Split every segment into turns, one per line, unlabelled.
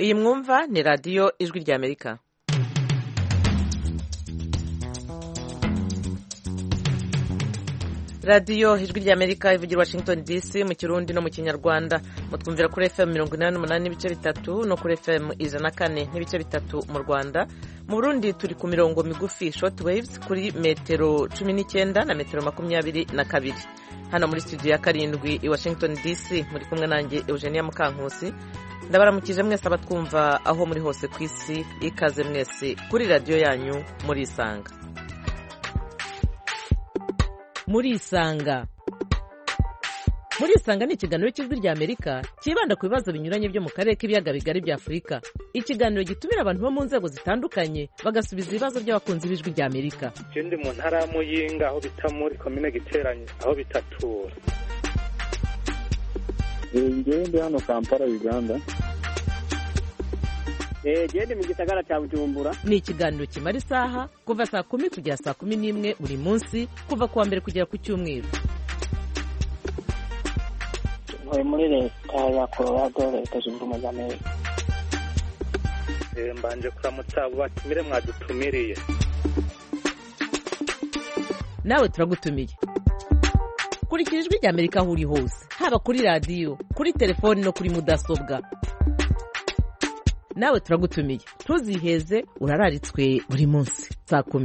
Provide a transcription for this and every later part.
iyi mwumva ni radiyo ijwi ry'Amerika. radiyo ijwi ry'Amerika ivugira Washington DC mu Kirundi no mu Kinyarwanda. Mutwumvira kuri FM 88 n'ibice bitatu no kuri FM 104 n'ibice bitatu mu Rwanda. Mu Burundi turi ku mirongo migufi short waves kuri metero 19 na metero 22. Hano muri studio ya karindwi i Washington DC muri kumwe nanjye Eugenia Mukankusi. Ndabaramukije mwese abatwumva aho muri hose ku isi, ikaze mwese kuri radio yanyu muri Isanga. Muri Isanga ni ikiganiro cy'ijwi ry'Amerika kibanda ku bibazo binyuranye byo mu karere k'ibiyaga bigari bya Afurika. Ikiganiro gitumira abantu bo mu nzego zitandukanye bagasubiza ibibazo by'abakunzi b'ijwi ry'Amerika.
Ikindi mu ntara ya Muyinga aho bita muri komine Giteranye aho bitatura.
Ngende hano Kampala Uganda.
Gende mu gisagara cya Bujumbura.
Ni ikiganiro kimara isaha kuva saa 10 kugera saa 11 buri munsi kuva kuwa mbere kugera ku cyumweru.
Muri leta ya Colorado, leta zunze ubumwe za Amerika.
Mbanje kuramutsa abo batumire mwadutumiriye.
Nawe turagutumiye. Kurikira ijwi ry'Amerika aho uri hose, haba kuri radio, kuri telefoni no kuri mudasobwa. Nawe turagutumiye. Ntuziheze, urararitswe buri munsi saa 10.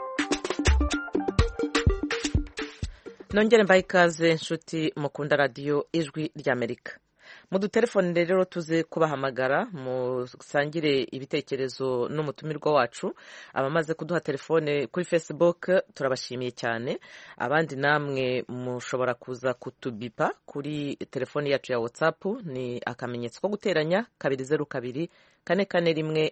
Nongere mbaye ikaze nshuti mukunda radio ijwi ry'Amerika. Mu dutelefone rero tuze kubahamagara musangire ibitekerezo n'umutumirwa wacu. Abamaze kuduha telefone kuri Facebook turabashimiye cyane. Abandi namwe mushobora kuza kutubipa kuri telefone yacu ya WhatsApp, ni akamenyetso ko guteranya 202 441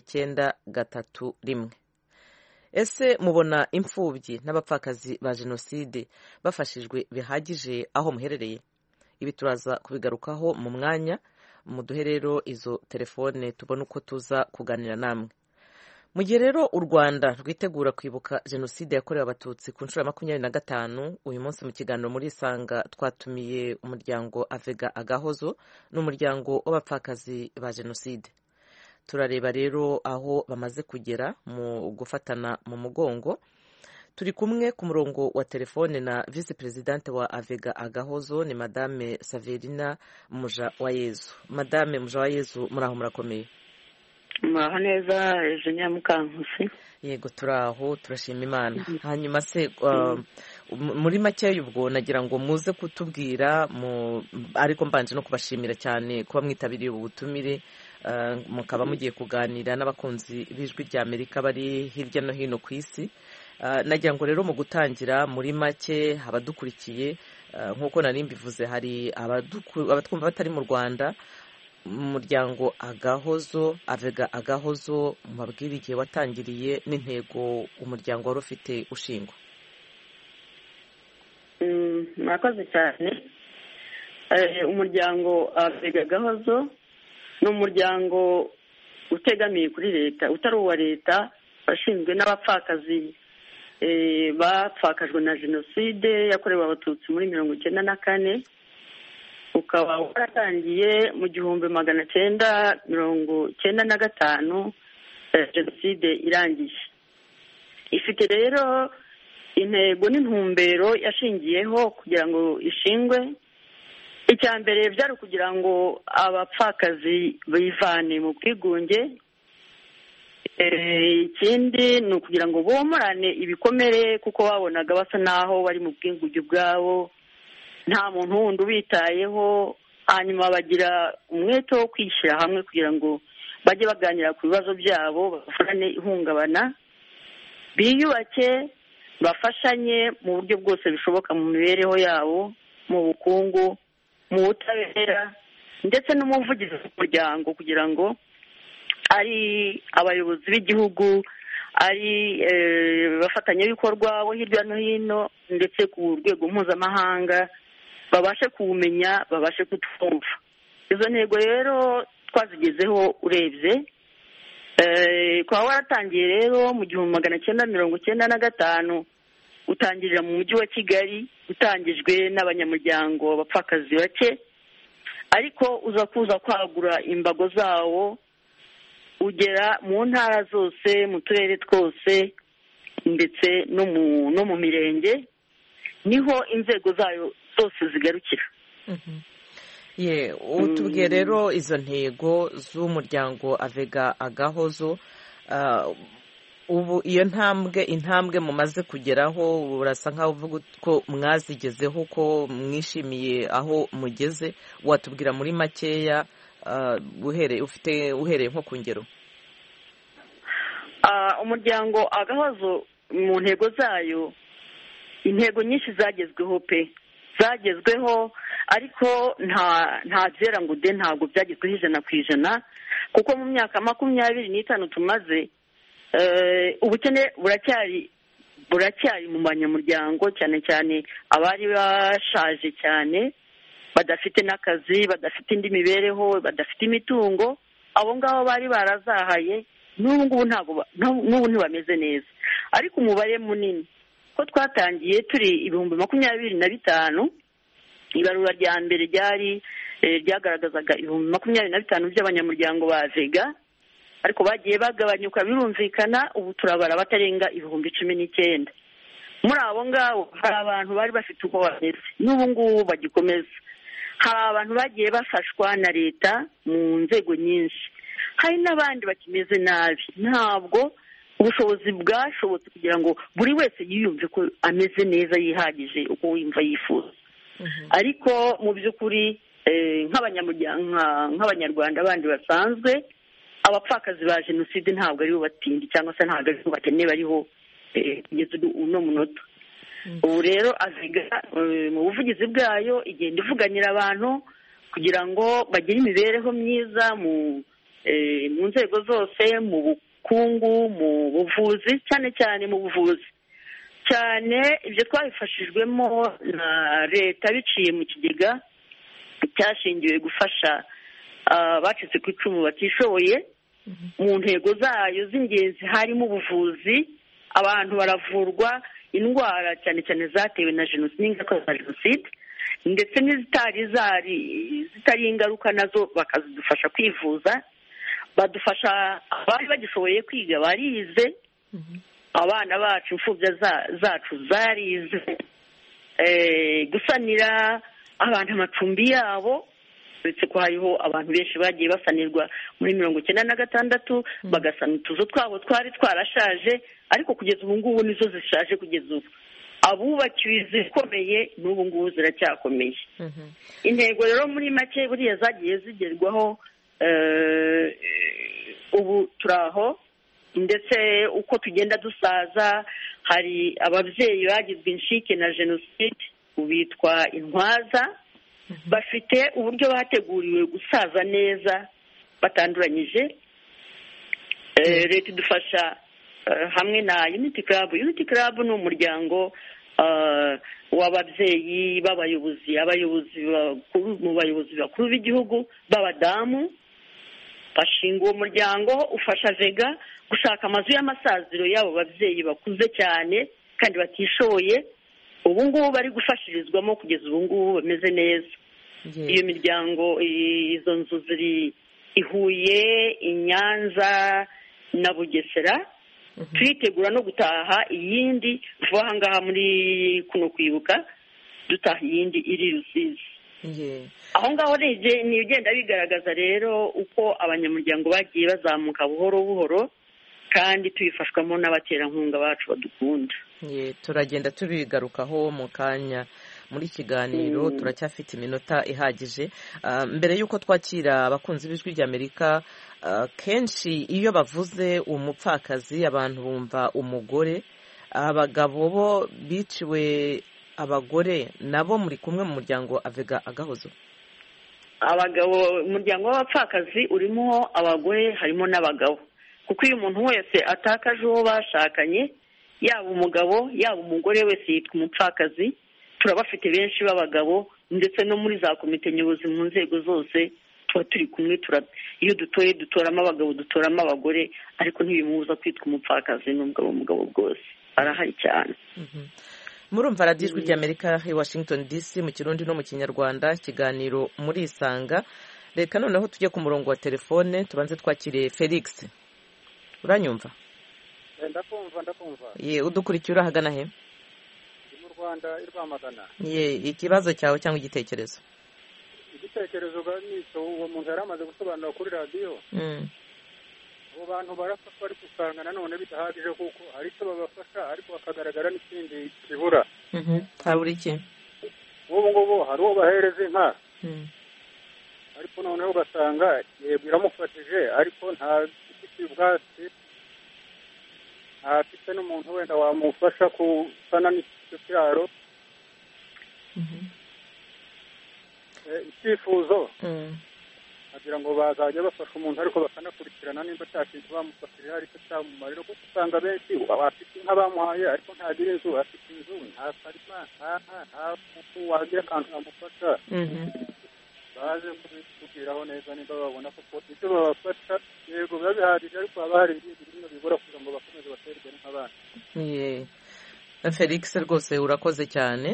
993. Ese mubona imfubyi n'abapfakazi ba jenoside bafashijwe bihagije aho muherereye? Ibi turaza kubigarukaho mu mwanya. Muduhe rero izo telefone tubone uko tuza kuganira namwe. Mu gihe rero u Rwanda rwitegura kwibuka jenoside yakorewe abatutsi ku nshuro ya 25, uyu munsi mu kiganiro muri Isanga twatumiye umuryango Avega Agahozo n'umuryango w'abapfakazi ba jenoside. Turareba rero aho bamaze kugera mu gufatana mu mugongo. Turi kumwe ku murongo wa telefone na Vice Presidente wa Avega Agahozo ni Madame Saverina Mujawayezu. Madame Mujawayezu, muraho murakomeye?
Muraho neza Eugenia Mukankusi.
Yego turaho, turashima Imana. Hanyuma se muri make ubwo nagira ngo muze kutubwira ariko mbanje no kubashimira cyane kuba mwitabiriye ubutumire. Mukaba mugiye kuganira n'abakunzi b'ijwi ry'Amerika bari hirya no hino ku isi. Nagira ngo rero mu gutangira muri make abadukurikiye, nk'uko nari mbivuze, hari abatwumva batari mu Rwanda. Umuryango Agahozo, Avega Agahozo, mubabwire igihe watangiriye n'intego umuryango wari ufite ushingwa.
Murakoze cyane. Umuryango Avega Agahozo ni umuryango utegamiye kuri leta, utari uwa leta, washinzwe n'abapfakazi bapfakajwe na jenoside yakorewe abatutsi muri 1994. Ukaba waratangiye mu 1995 jenoside irangiye. Ifite rero intego n'intumbero yashingiyeho kugira ngo ishingwe. Icya mbere byari kugira ngo abapfakazi bivane mu bwigunge. Ikindi ni ukugira ngo bomorane ibikomere kuko babonaga basa naho bari mu bwigunge bwabo, nta muntu wundi ubitayeho. Hanyuma bagira umwete wo kwishyira hamwe kugira ngo bajye baganira ku bibazo byabo, bafurane ihungabana, biyubake, bafashanye mu buryo bwose bishoboka mu mibereho yabo, mu bukungu, mu butabera, ndetse n'umuvugizi w'umuryango kugira ngo ari abayobozi b'igihugu, ari bafatanyabikorwa bo hirya no hino ndetse ku rwego mpuzamahanga babashe kuwumenya, babashe kutwumva. Izo ntego rero twazigezeho urebye. Kwa waratangiye rero mu 1995 utangirira mu mujyi wa Kigali, utangijwe n'abanyamuryango abapfakazi bake, ariko uza kuza kwagura imbago zawo ugera mu ntara zose, mu turere twose ndetse no mu mirenge, niho inzego zayo zose zigarukira.
utubwiye rero izo ntego z'umuryango Avega Agahozo, ubu iyo intambwe mumaze kugeraho urasa nkaho uvuga ko mwazigezeho, ko mwishimiye aho mugeze, watubwira muri makeya uhereye nko ku ngero?
Umuryango Agahozo mu ntego zayo, intego nyinshi zagezweho ariko nta byera ngo de ntabwo byagezweho 100%, kuko mu myaka 25 tumaze ubukene buracyari mu banyamuryango, cyane cyane abari bashaje cyane, badafite n'akazi, badafite indi mibereho, badafite imitungo. Abo ngabo bari barazahaye, n'ubu ntibameze neza, ariko umubare munini ko twatangiye turi 25,000, ibarura rya mbere ryagaragazaga 25,000 by'abanyamuryango ba Vega, ariko bagiye bagabanyuka birumvikana, ubu turabara batarenga 19,000. muri abo ngabo hari abantu bari bafite uko bameze, n'ubu ngubu bagikomeza. Hari abantu bagiye bafashwa na leta mu nzego nyinshi, hari n'abandi bakimeze nabi, ntabwo ubushobozi bwashobotse kugira ngo buri wese yiyumve ko ameze neza yihagije uko yumva yifuza. Ariko mu by'ukuri nk'abanyarwanda bandi basanzwe, abapfakazi ba jenoside ntabwo aribo batindi cyangwa se ntabwo aribo bakene bariho kugeza uno munota. Ubu rero Avega mu buvugizi bwayo igenda ivuganira abantu kugira ngo bagire imibereho myiza mu nzego zose, mu bukungu, mu buvuzi, cyane cyane mu buvuzi cyane. Ibyo twabifashijwemo na leta biciye mu kigega cyashingiwe gufasha abacitse ku icumu batishoboye. Mu ntego zayo z'ingenzi harimo ubuvuzi, abantu baravurwa indwara cyane cyane zatewe na jenoside n'ingaruka za jenoside, ndetse zitari ingaruka nazo bakazidufasha kwivuza. Badufasha abari bagishoboye kwiga barize, abana bacu, imfubyi zacu zarize, gusanira abantu amacumbi yabo, uretse ko hariho abantu benshi bagiye basanirwa muri 1996 bagasana utuzu twabo twari twarashaje, ariko kugeza ubu ngubu nizo zishaje. Kugeza ubu abubakiwe izikomeye n'ubu ngubu ziracyakomeye. Intego rero muri make buriya zagiye zigerwaho, ubu turaho, ndetse uko tugenda dusaza hari ababyeyi bagizwe inshike na jenoside bitwa intwaza, bafite uburyo bateguriwe gusaza neza batanduranyije. Leta idufasha hamwe na Unity Club. Unity Club ni umuryango w'ababyeyi abayobozi mu bayobozi bakuru b'igihugu b'abadamu. Bashinga uwo muryango ufasha Vega gushaka amazu y'amasaziro y'abo babyeyi bakuze cyane kandi batishoboye, ubu ngubu bari gufashirizwamo kugeza ubu ngubu bameze neza. Iyo miryango, izo nzu ziri i Huye, i Nyanza na Bugesera. Turitegura no gutaha iyindi vuba aha ngaha muri kuno kwibuka, dutaha iyindi iri Rusizi. Aho ngaho ni ugenda bigaragaza rero uko abanyamuryango bagiye bazamuka buhoro buhoro, kandi tubifashwamo n'abaterankunga bacu badukunda.
Turagenda tubigarukaho mu kanya muri kiganiro, turacyafite iminota ihagije. Mbere y'uko twakira abakunzi b'ijwi ry'Amerika, kenshi iyo bavuze umupfakazi abantu bumva umugore. Abagabo bo biciwe, abagore nabo muri kumwe mu muryango Avega Agahozo?
Abagabo, umuryango w'abapfakazi urimo abagore, harimo n'abagabo, kuko iyo umuntu wese atakaje uwo bashakanye, yaba umugabo yaba umugore wese yitwa umupfakazi. Turabafite benshi b'abagabo, ndetse no muri za komite nyobozi mu nzego zose tuba turi kumwe. Iyo dutoye dutoramo abagabo, dutoramo abagore, ariko ntibimubuza kwitwa umupfakazi n'umugabo bwose arahari cyane.
murumva radiyo ijwi ry'Amerika i Washington DC mu kirundi no mu kinyarwanda, ikiganiro muri Isanga. Reka noneho tujye ku murongo wa telefone tubanze twakiriye Felix. Uranyumva?
Ndakumva.
Ye, udukurikiye urahagana he?
Mu Rwanda i Rwamagana.
Ye, ikibazo cyawe cyangwa igitekerezo?
Igitekerezo ganiso uwo muntu yari amaze gusobanura kuri radiyo. Abo bantu barafashwa ariko usanga nanone bidahagije kuko hari icyo babafasha ariko bakagaragara n'ikindi kibura.
Habura iki?
Ubu ngubu hari uwo bahereza inka. Ariko noneho ugasanga yego iramufashije ariko nta gifite ubwatsi, afite n'umuntu wenda wamufasha kusana n'icyo kiraro. Icyifuzo kugira ngo bazajya bafasha umuntu ariko bakanakurikirana nimba cya kintu bamufashije ariko cyamumarira, kuko usanga benshi afite inka bamuhaye ariko ntagira inzu, afite inzu nta karima nta muntu wagira akantu kamufasha. Baje kubitubwiraho neza nimba babona ko ibyo babafasha yego biba bihagije ariko haba hari ibindi bintu bigora kugira ngo bakomeze baterwe nk'abandi.
Felix rwose urakoze cyane.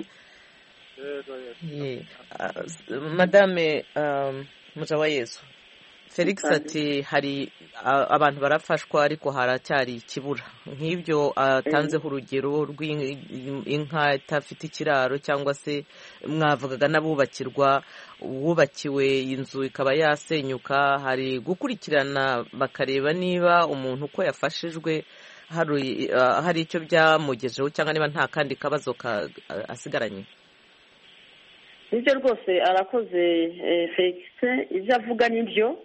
Madame Mujawayezu, Felix ati hari abantu barafashwa ariko haracyari ikibura nk'ibyo atanzeho urugero rw'inka itafite ikiraro, cyangwa se mwavugaga n'abubakirwa, uwubakiwe inzu ikaba yasenyuka. Hari gukurikirana bakareba niba umuntu uko yafashijwe hari icyo byamugejeho cyangwa niba nta kandi kabazo asigaranye.
Ibyo rwose arakoze Felix, ibyo avuga nibyo.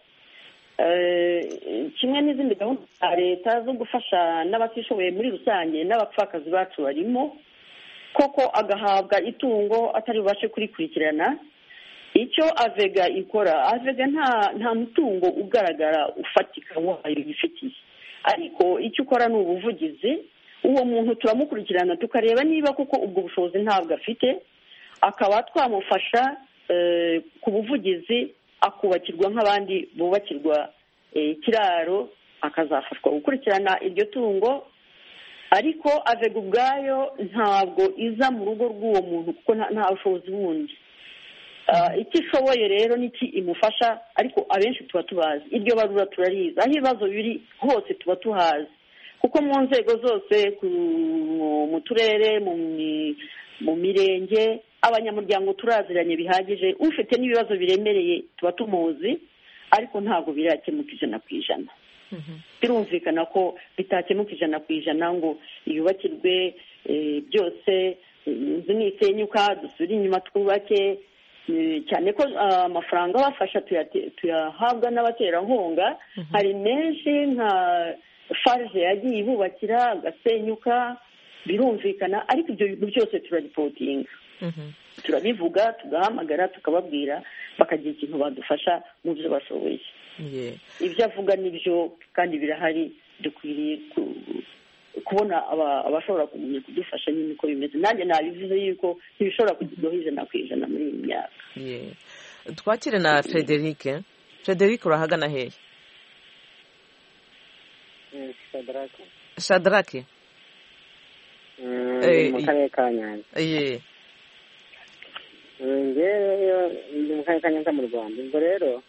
Kimwe n'izindi gahunda za leta zo gufasha n'abatishoboye muri rusange n'abapfakazi bacu barimo, koko agahabwa itungo atari bubashe kurikurikirana. Icyo Avega ikora, Avega nta mutungo ugaragara ufatika wayo yifitiye, ariko icyo ukora ni ubuvugizi. Uwo muntu turamukurikirana tukareba niba kuko ubwo bushobozi ntabwo afite, akaba twamufasha ku buvugizi akubakirwa nk'abandi bubakirwa ikiraro, akazafashwa gukurikirana iryo tungo. Ariko Avega ubwayo ntabwo iza mu rugo rw'uwo muntu kuko nta bushobozi bundi. Icyo ishoboye rero n'iki imufasha, ariko abenshi tuba tubazi, iryo barura turariza, aho ibibazo biri hose tuba tuhazi, kuko mu nzego zose mu turere, mu mirenge, abanyamuryango turaziranye bihagije. Ufite n'ibibazo biremereye tuba tumuzi, ariko ntabwo birakemuka 100%. Birumvikana ko bitakemuka 100% ngo yubakirwe byose, inzu nisenyuka dusubire inyuma twubake, cyane ko amafaranga bafasha tuyahabwa n'abaterankunga. Hari menshi nka farge yagiye ibubakira agasenyuka, birumvikana, ariko ibyo bintu byose turaripotinga. Turabivuga, tugahamagara, tukababwira, bakagira ikintu badufasha mu byo bashoboye. Ibyo avuga nibyo kandi birahari, dukwiriye kubona abashobora kumenya kudufasha nyine uko bimeze. Nanjye nabivuze yuko ntibishobora kugirwaho 100% muri iyi myaka.
Twakire na Frederic. Frederic urahagana hehe? Shadrake.
Mu karere ka Nyanza. Ngewe ndi mu karere ka Nyanza mu Rwanda. Ubwo rero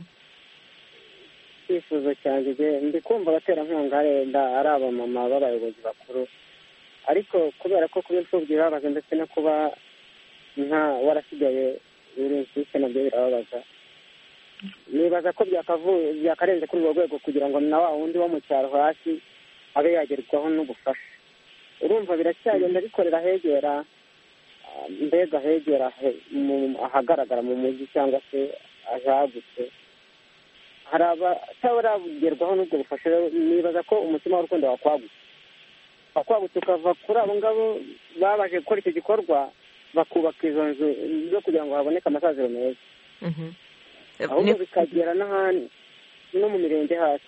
icyifuzo cyanjye ndi kumva abaterankunga ari abamama b'abayobozi bakuru, ariko kubera ko kuba imfubyi birababaza ndetse no kuba warasigaye uri insiste nabyo birababaza. Nibaza ko byakarenze kuri urwo rwego kugira ngo na wa wundi wo mu cyaro hasi abe yagerwaho n'ubufasha. Urumva biracyagenda bikorera hegera, mbega hegera ahagaragara mu mujyi cyangwa se ahagutse. Hari abataragerwaho n'ubwo bufasha. Nibaza ko umutima w'urukundo wakwagutse ukava kuri abo ngabo babaje gukora icyo gikorwa, bakubaka izo nzu zo kugira ngo haboneke amasaziro meza, ahubwo bikagera n'ahandi no mu mirenge hasi.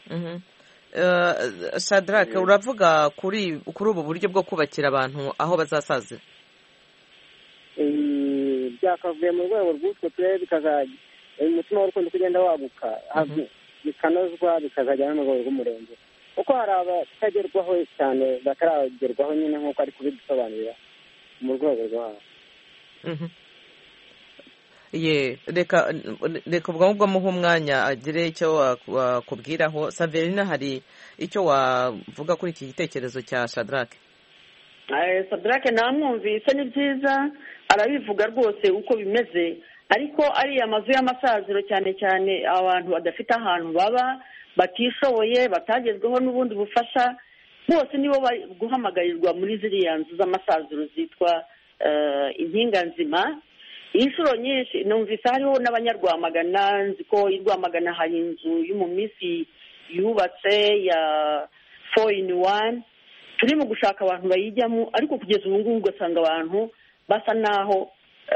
Shadrake, uravuga kuri ubu buryo bwo kubakira abantu aho bazasazira?
Byakavuye mu rwego rw'utwo turere, bikazajya umutima w'urukundo kugenda waguka, bikanozwa, bikazajya no mu rwego rw'umurenge, kuko hari abatagerwaho cyane, bataragerwaho nyine nk'uko ari kubidusobanurira.
mu rwego rwo hasi.
ye reka ubwo ngubwo muha umwanya agire icyo wakubwiraho. Saverina, hari icyo wavuga kuri iki gitekerezo cya Shadrake?
Shadrake namwumvise, ni byiza, arabivuga rwose uko bimeze, ariko ariya mazu y'amasaziro cyane cyane abantu badafite ahantu baba, batishoboye, batagezweho n'ubundi bufasha, bose nibo bari guhamagarirwa muri ziriya nzu z'amasaziro zitwa impinganzima. Inshuro nyinshi numvise hariho n'abanyarwamagana, nzi ko i Rwamagana hari inzu yo mu minsi yubatse ya 4-in-1, turi mu gushaka abantu bayijyamo, ariko kugeza ubu ngubu ugasanga abantu basa naho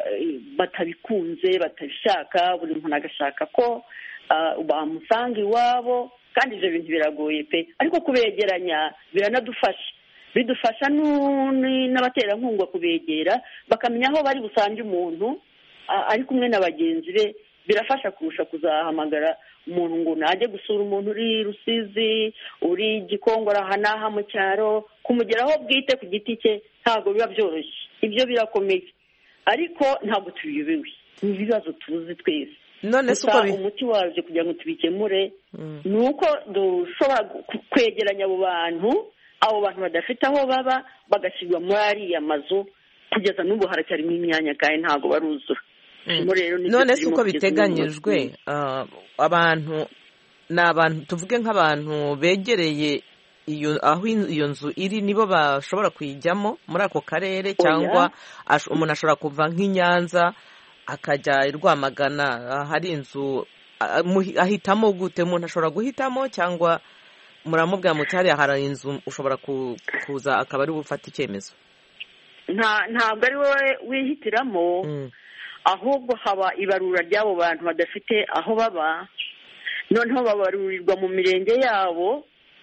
batabikunze, batabishaka, buri muntu agashaka ko bamusanga iwabo, kandi ibyo bintu biragoye pe, ariko kubegeranya biranadufasha, bidufasha n'abaterankunga kubegera, bakamenya aho bari busange umuntu ari kumwe na bagenzi be. Birafasha kurusha kuzahamagara umuntu ngo najye gusura umuntu uri Rusizi, uri Gikongoro, aha n'aha mu cyaro, kumugeraho bwite ku giti cye ntabwo biba byoroshye. Ibyo birakomeye, ariko ntabwo tubiyobewe, ni ibibazo tuzi twese.
None se uko
umuti waje kugira ngo tubikemure ni uko dushobora kwegeranya abo bantu badafite aho baba, bagashyirwa muri ariya mazu. Kugeza n'ubu haracyarimo imyanya kandi ntabwo baruzura.
None se uko biteganyijwe, abantu ni abantu, tuvuge nk'abantu begereye aho iyo nzu iri, nibo bashobora kuyijyamo muri ako karere, cyangwa umuntu ashobora kuva nk'i Nyanza akajya i Rwamagana, hari inzu ahitamo gute? Umuntu ashobora guhitamo, cyangwa muramubwira muti hariya hari inzu ushobora kuza akaba ari bufata icyemezo?
Ntabwo ari wowe wihitiramo, ahubwo haba ibarura ry'abo bantu badafite aho baba, noneho babarurirwa mu mirenge yabo,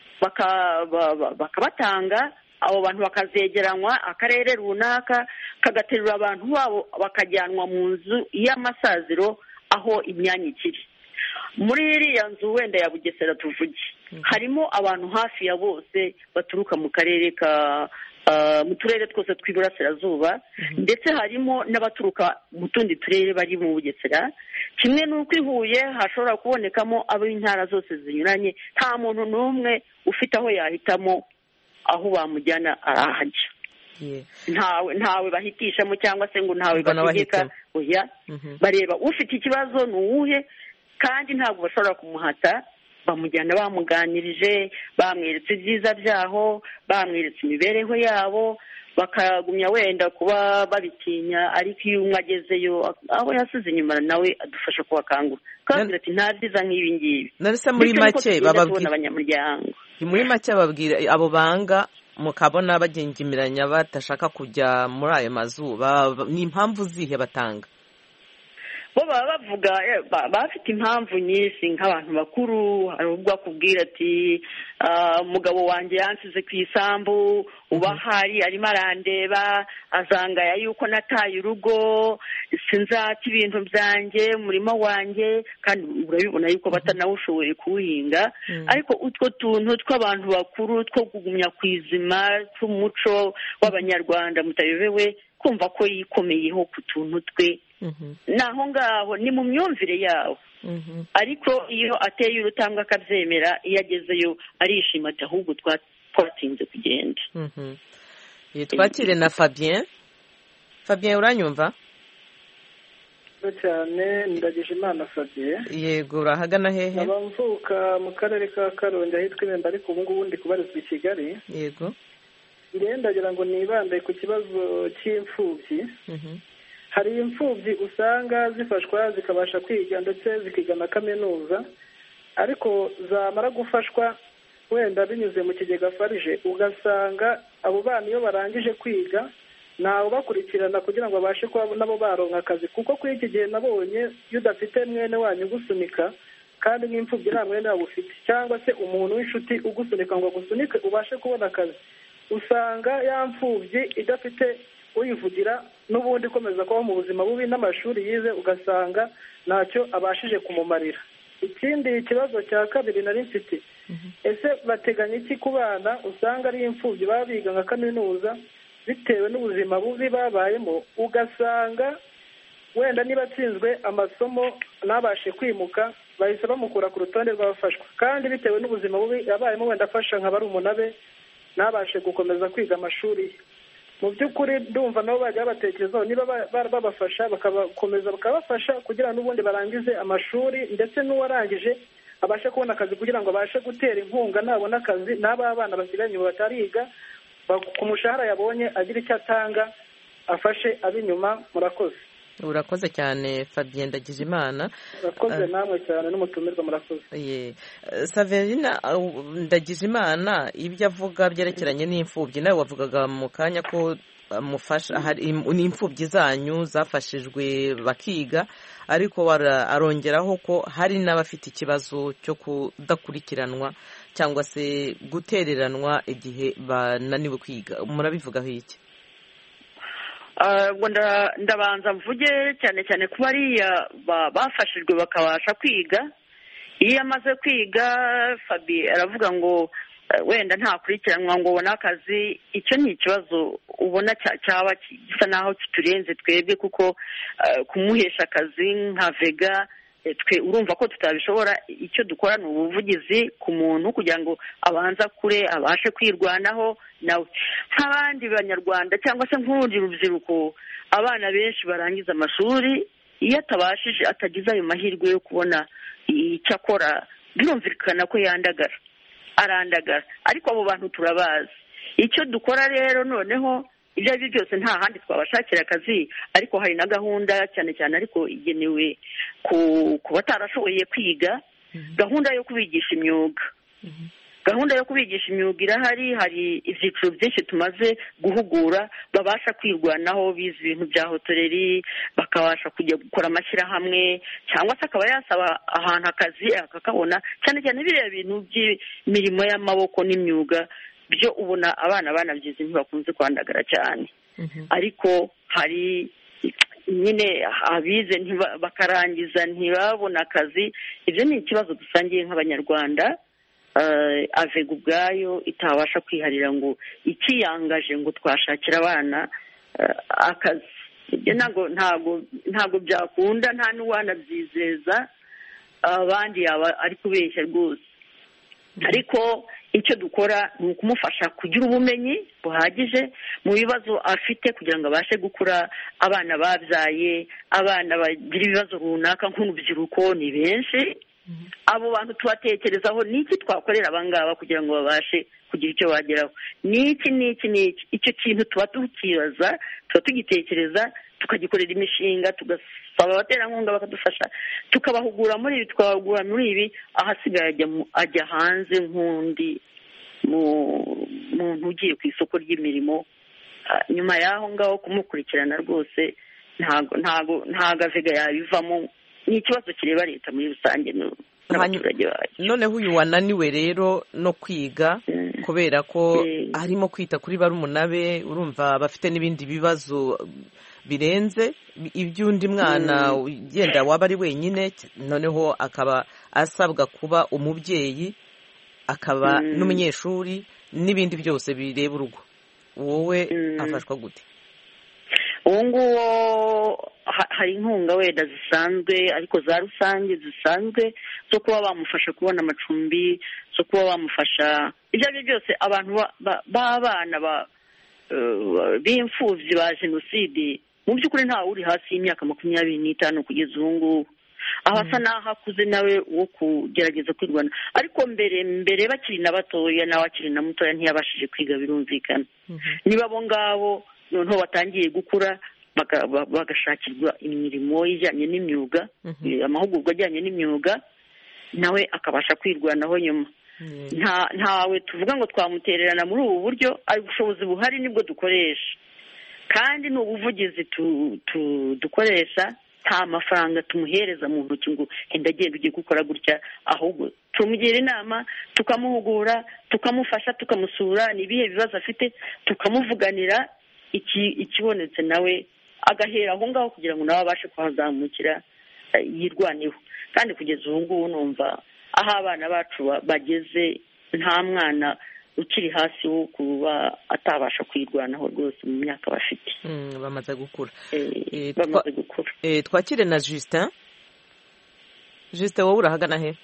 bakabatanga, abo bantu bakazegeranywa, akarere runaka kagaterura abantu babo bakajyanwa mu nzu y'amasaziro aho imyanya ikiri. Muri iriya nzu wenda ya Bugesera tuvuge, harimo abantu hafi ya bose baturuka mu karere mu turere twose tw'iburasirazuba, ndetse harimo n'abaturuka mu tundi turere bari mu Bugesera. Kimwe n'uko i Huye hashobora kubonekamo ab'intara zose zinyuranye, nta muntu n'umwe ufite aho yahitamo aho bamujyana arahajya. Ntawe bahitishamo cyangwa se ngo ntawe bategeka, oya, bareba ufite ikibazo ni uwuhe, kandi ntabwo bashobora kumuhata, bamujyana bamuganirije, bamweretse ibyiza byaho, bamweretse imibereho yabo, bakagumya wenda kuba babitinya, ariko iyo umwe agezeyo aho yasize inyuma nawe adufasha kubakangura, kandi ati nta byiza nk'ibi ngibi.
None muri make
bababwira abanyamuryango,
muri make bababwira abo banga, mukabona bagengimiranya batashaka kujya muri ayo mazu, ni impamvu zihe batanga?
bo baba bavuga bafite impamvu nyinshi, nk'abantu bakuru. hari ubwo akubwira ati umugabo wanjye yansize ku isambu, uba ahari arimo arandeba, azangaya yuko nataye urugo, sinzata ibintu byanjye, umurima wanjye, kandi urabibona yuko batanawushoboye kuwuhinga. ariko utwo tuntu tw'abantu bakuru two kugumya ku izima tw'umuco w'abanyarwanda mutayobewe, kumva ko yikomeyeho ku tuntu twe, naho ngaho ni mu myumvire yawo. ariko iyo ateye urutambwe akabyemera, iyo agezeyo arishima ati ahubwo twatinze kugenda.
Twakire na Fabien. Fabien, uranyumva?
cyane, ndagije Imana Fabien.
Yego, urahagana hehe?
Abamvuka mu karere ka Karongi ahitwa Irembo, ariko ubu ngubu ndi kubarizwa i Kigali.
Yego.
Ndagira ngo nibande ku kibazo cy'imfubyi. Hari imfubyi usanga zifashwa zikabasha kwiga ndetse zikiga na kaminuza, ariko zamara gufashwa wenda binyuze mu kigega farije, ugasanga abo bana iyo barangije kwiga ntawe bakurikirana kugira ngo babashe kuba nabo baronka akazi, kuko kuri iki gihe nabonye iyo udafite mwene wanyu ugusunika, kandi nk'imfubyi nta mwene wabo ufite, cyangwa se umuntu w'inshuti ugusunika ngo agusunike ubashe kubona akazi, usanga ya mfubyi idafite uyivugira n'ubundi ikomeza kubaho mu buzima bubi, n'amashuri yize ugasanga ntacyo abashije kumumarira. Ikindi kibazo cya kabiri nari mfite, ese bateganya iki ku bana usanga ari imfubyi baba biga nka kaminuza, bitewe n'ubuzima bubi babayemo, ugasanga wenda niba atsinzwe amasomo ntabashe kwimuka bahise bamukura ku rutonde rw'abafashwa, kandi bitewe n'ubuzima bubi yabayemo wenda afasha nka barumuna be ntabashe gukomeza kwiga amashuri ye. Mu by'ukuri ndumva nabo bajya babatekerezaho niba babafasha bakabakomeza bakabafasha kugira ngo n'ubundi barangize amashuri, ndetse n'uwarangije abashe kubona akazi kugira ngo abashe gutera inkunga nabona akazi n'aba bana basigaye inyuma batariga ku mushahara yabonye agira icyo atanga afashe ab'inyuma. Murakoze.
urakoze cyane Fabien Ndagijimana.
Urakoze namwe cyane n'umutumirwa, murakoze.
Saverina Ndagijimana, ibyo avuga byerekeranye n'imfubyi, nawe wavugaga mu kanya ko mufasha hari n'imfubyi zanyu zafashijwe bakiga, ariko arongeraho ko hari n'abafite ikibazo cyo kudakurikiranwa cyangwa se gutereranwa igihe bananiwe kwiga. Murabivugaho iki?
Ndabanza mvuge cyane cyane ku bariya bafashijwe bakabasha kwiga. Iyo amaze kwiga, Fabi aravuga ngo wenda ntakurikiranwa ngo ubone akazi. Icyo ni ikibazo ubona cyaba gisa naho kiturenze twebwe, kuko kumuhesha akazi nka vega twe urumva ko tutabishobora. Icyo dukora ni ubuvugizi ku muntu kugira ngo abanza kure abashe kwirwanaho nawe nk'abandi banyarwanda, cyangwa se nk'urundi rubyiruko. Abana benshi barangiza amashuri, iyo atabashije atagize ayo mahirwe yo kubona icyo akora, birumvikana ko arandagara. Ariko abo bantu turabazi. Icyo dukora rero noneho, ibyo ari byo byose nta handi twabashakira akazi, ariko hari na gahunda cyane cyane ariko igenewe ku batarashoboye kwiga, gahunda yo kubigisha imyuga. Gahunda yo kubigisha imyuga irahari. Hari ibyiciro byinshi tumaze guhugura babasha kwirwanaho, bize ibintu bya hoteleri, bakabasha kujya gukora amashyirahamwe, cyangwa se akaba yasaba ahantu akazi akakabona, cyane cyane biriya bintu by'imirimo y'amaboko n'imyuga byo ubona abana banabyize ntibakunze kwandagara cyane. Ariko hari nyine abize bakarangiza ntibabona akazi. Ibyo ni ikibazo dusangiye nk'abanyarwanda. Avega ubwayo itabasha kwiharira ngo ikiyangaje ngo twashakira abana akazi. Ibyo ntabwo byakunda, nta n'uwanabyizeza abandi yaba ari kubeshya rwose. Ariko icyo dukora ni ukumufasha kugira ubumenyi buhagije mu bibazo afite kugira ngo abashe gukura. Abana babyaye, abana bagira ibibazo runaka nk'urubyiruko ni benshi. Abo bantu tubatekerezaho n'iki twakorera abangaba kugira ngo babashe kugira icyo bageraho. N'iki icyo kintu tuba tukibaza, tuba tugitekereza, tukagikorera imishinga, tugasaba abaterankunga bakadufasha, tukabahugura muri ibi, twahugura muri ibi. Ahasigaye ajya hanze nk'undi muntu ugiye ku isoko ry'imirimo. Nyuma y'aho ngaho kumukurikirana rwose ntago avega yabivamo. Ni ikibazo kireba leta muri rusange n'abaturage bayo.
Noneho uyu wananiwe rero no kwiga kubera ko arimo kwita kuri barumuna be, urumva bafite n'ibindi bibazo birenze iby'undi mwana ugenda waba ari wenyine, noneho akaba asabwa kuba umubyeyi, akaba n'umunyeshuri n'ibindi byose bireba urugo. Wowe afashwa gute?
Uwo nguwo hari inkunga wenda zisanzwe ariko za rusange zisanzwe zo kuba bamufasha kubona amacumbi, zo kuba bamufasha ibyo ari byo byose. Abantu b'abana b'imfubyi ba jenoside mu by'ukuri ntawe uri hasi y'imyaka 25 kugeza ubu ngubu. Abasa n'aho akuze nawe wo kugerageza kwirwana. Ariko mbere bakiri na batoya, nawe akiri na mutoya ntiyabashije kwiga, birumvikana. Niba abo ngabo noneho batangiye gukura bagashakirwa imirimo ijyanye n'imyuga, amahugurwa ajyanye n'imyuga, nawe akabasha kwirwanaho nyuma. Ntawe tuvuga ngo twamutererana muri ubu buryo. Ari ubushobozi buhari nibwo dukoresha, kandi ni ubuvugizi dukoresha. Nta mafaranga tumuhereza mu ntoki ngo enda agenda ugiye gukora gutya, ahubwo tumugira inama, tukamuhugura, tukamufasha, tukamusura n'ibihe bibazo afite, tukamuvuganira ikibonetse nawe agahera aho ngaho kugira ngo nawe abashe kuhazamukira yirwaneho. Kandi kugeza ubu ngubu numva aho abana bacu bageze, nta mwana ukiri hasi wo kuba atabasha kwirwanaho rwose mu myaka bafite.
Bamaze gukura.
Bamaze gukura.
Twakire na Justin. Justin, wowe urahagana he?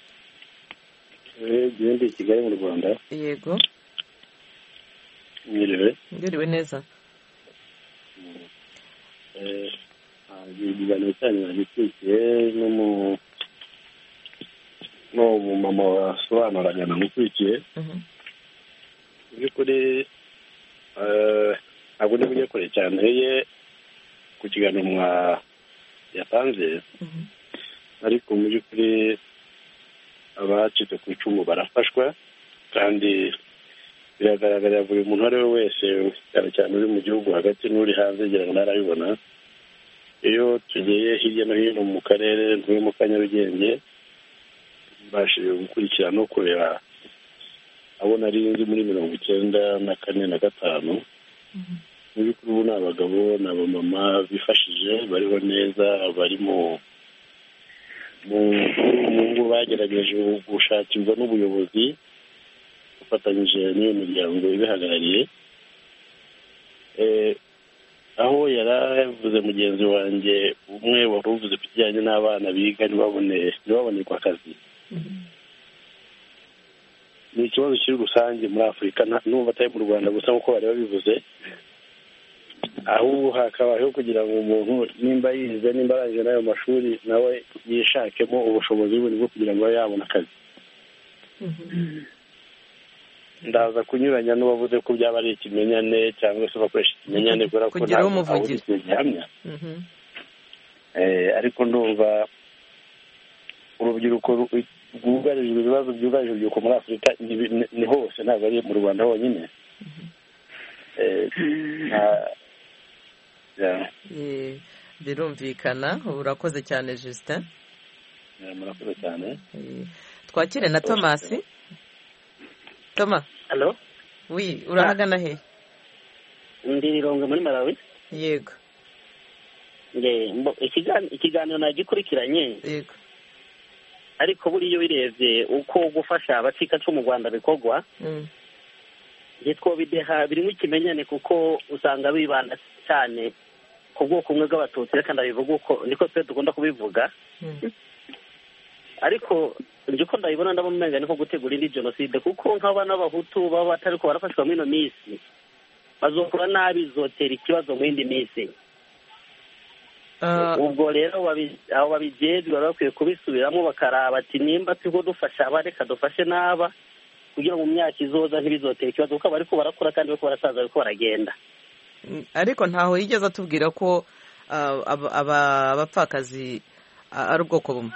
Ndi Kigali mu Rwanda.
Yego. Ngiriwe neza.
Ikiganiro cyanyu nagikurikiye n'umumama wasobanuraga namukurikiye. Mu by'ukuri ntabwo ndi bujye kure cyane ye ku kiganiro yatanze, ariko mu by'ukuri abacitse ku icumu barafashwa kandi biragaragara buri muntu uwo ari we wese cyane cyane uri mu gihugu hagati n'uri hanze ngira ngo ntarabibona. Iyo tugiye hirya no hino mu karere ntuye mu Kanyarugenge mbashije gukurikirana no kureba abo nari nzi muri 1994 na 5. Mu by'ukuri ubu ni abagabo n'abamama bifashije bariho neza, bari mu ngo bagerageje gushakirwa n'ubuyobozi bufatanyije n'iyo miryango ibihagarariye. Aho yaravuze mugenzi wanjye umwe wari uvuze ku kijyanye n'abana biga ntibabonerwa akazi. Ni ikibazo kiri rusange muri Afurika, n'ubu atari mu Rwanda gusa nk'uko bari babivuze. Aho hakabayeho kugira ngo umuntu nimba yize nimba arangije n'ayo mashuri nawe yishakemo ubushobozi bundi bwo kugira ngo abe yabona akazi. Ndaza kunyuranya n'uwavuze ko byaba ari ikimenyane cyangwa se bakoresha ikimenyane kubera ko ntabwo gihamya. Ariko ndumva urubyiruko rwugarijwe ibibazo byugarije urubyiruko muri Afurika ni hose, ntabwo ari mu Rwanda honyine.
Birumvikana. Urakoze cyane Justin.
Murakoze cyane.
Twakire na Thomas. Thomas.
Hello.
Oui, urahagana he?
Ndi Rirongwe muri Malawi.
Yego.
Ikiganiro nagikurikiranye.
Yego.
Ariko buriyo birebye uko gufasha abacika cyo mu Rwanda bikorwa. Yitwa bideha birimo ikimenyane kuko usanga bibanda cyane ku bwoko bumwe bw'abatutsi, reka ndabivuga uko niko twe dukunda kubivuga. Ariko ndiko ndabibona ndabumenga niko gutegura indi genocide kuko nk'abana b'abahutu baba batari ko barafashwa muri no misi bazokura nabi zotera ikibazo mu indi misi. Ubwo rero abo babijejwe bakwiye kubisubiramo bakaraba ati nimba tuko dufasha abareka dufashe naba kugira ngo mu myaka izoza ntibizotera ikibazo kuko bariko barakura kandi bariko barasaza bariko baragenda.
Ariko ntaho yigeze atubwira ko abapfakazi ari ubwoko bumwe.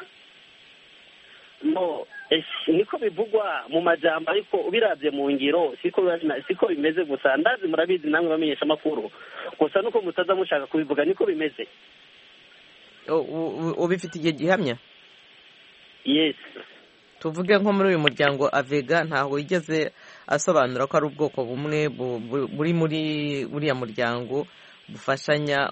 No, niko bivugwa mu majambo ariko ubiravye mu ngiro siko bimeze gusa. Ndazi murabizi namwe bamenyesha amakuru gusa nuko mutaza mushaka kubivuga niko bimeze.
Ubifite igihe gihamya?
Yes.
Tuvuge nko muri uyu muryango Avega ntaho yigeze asobanura ko ari ubwoko bumwe buri muri uriya muryango bufashanya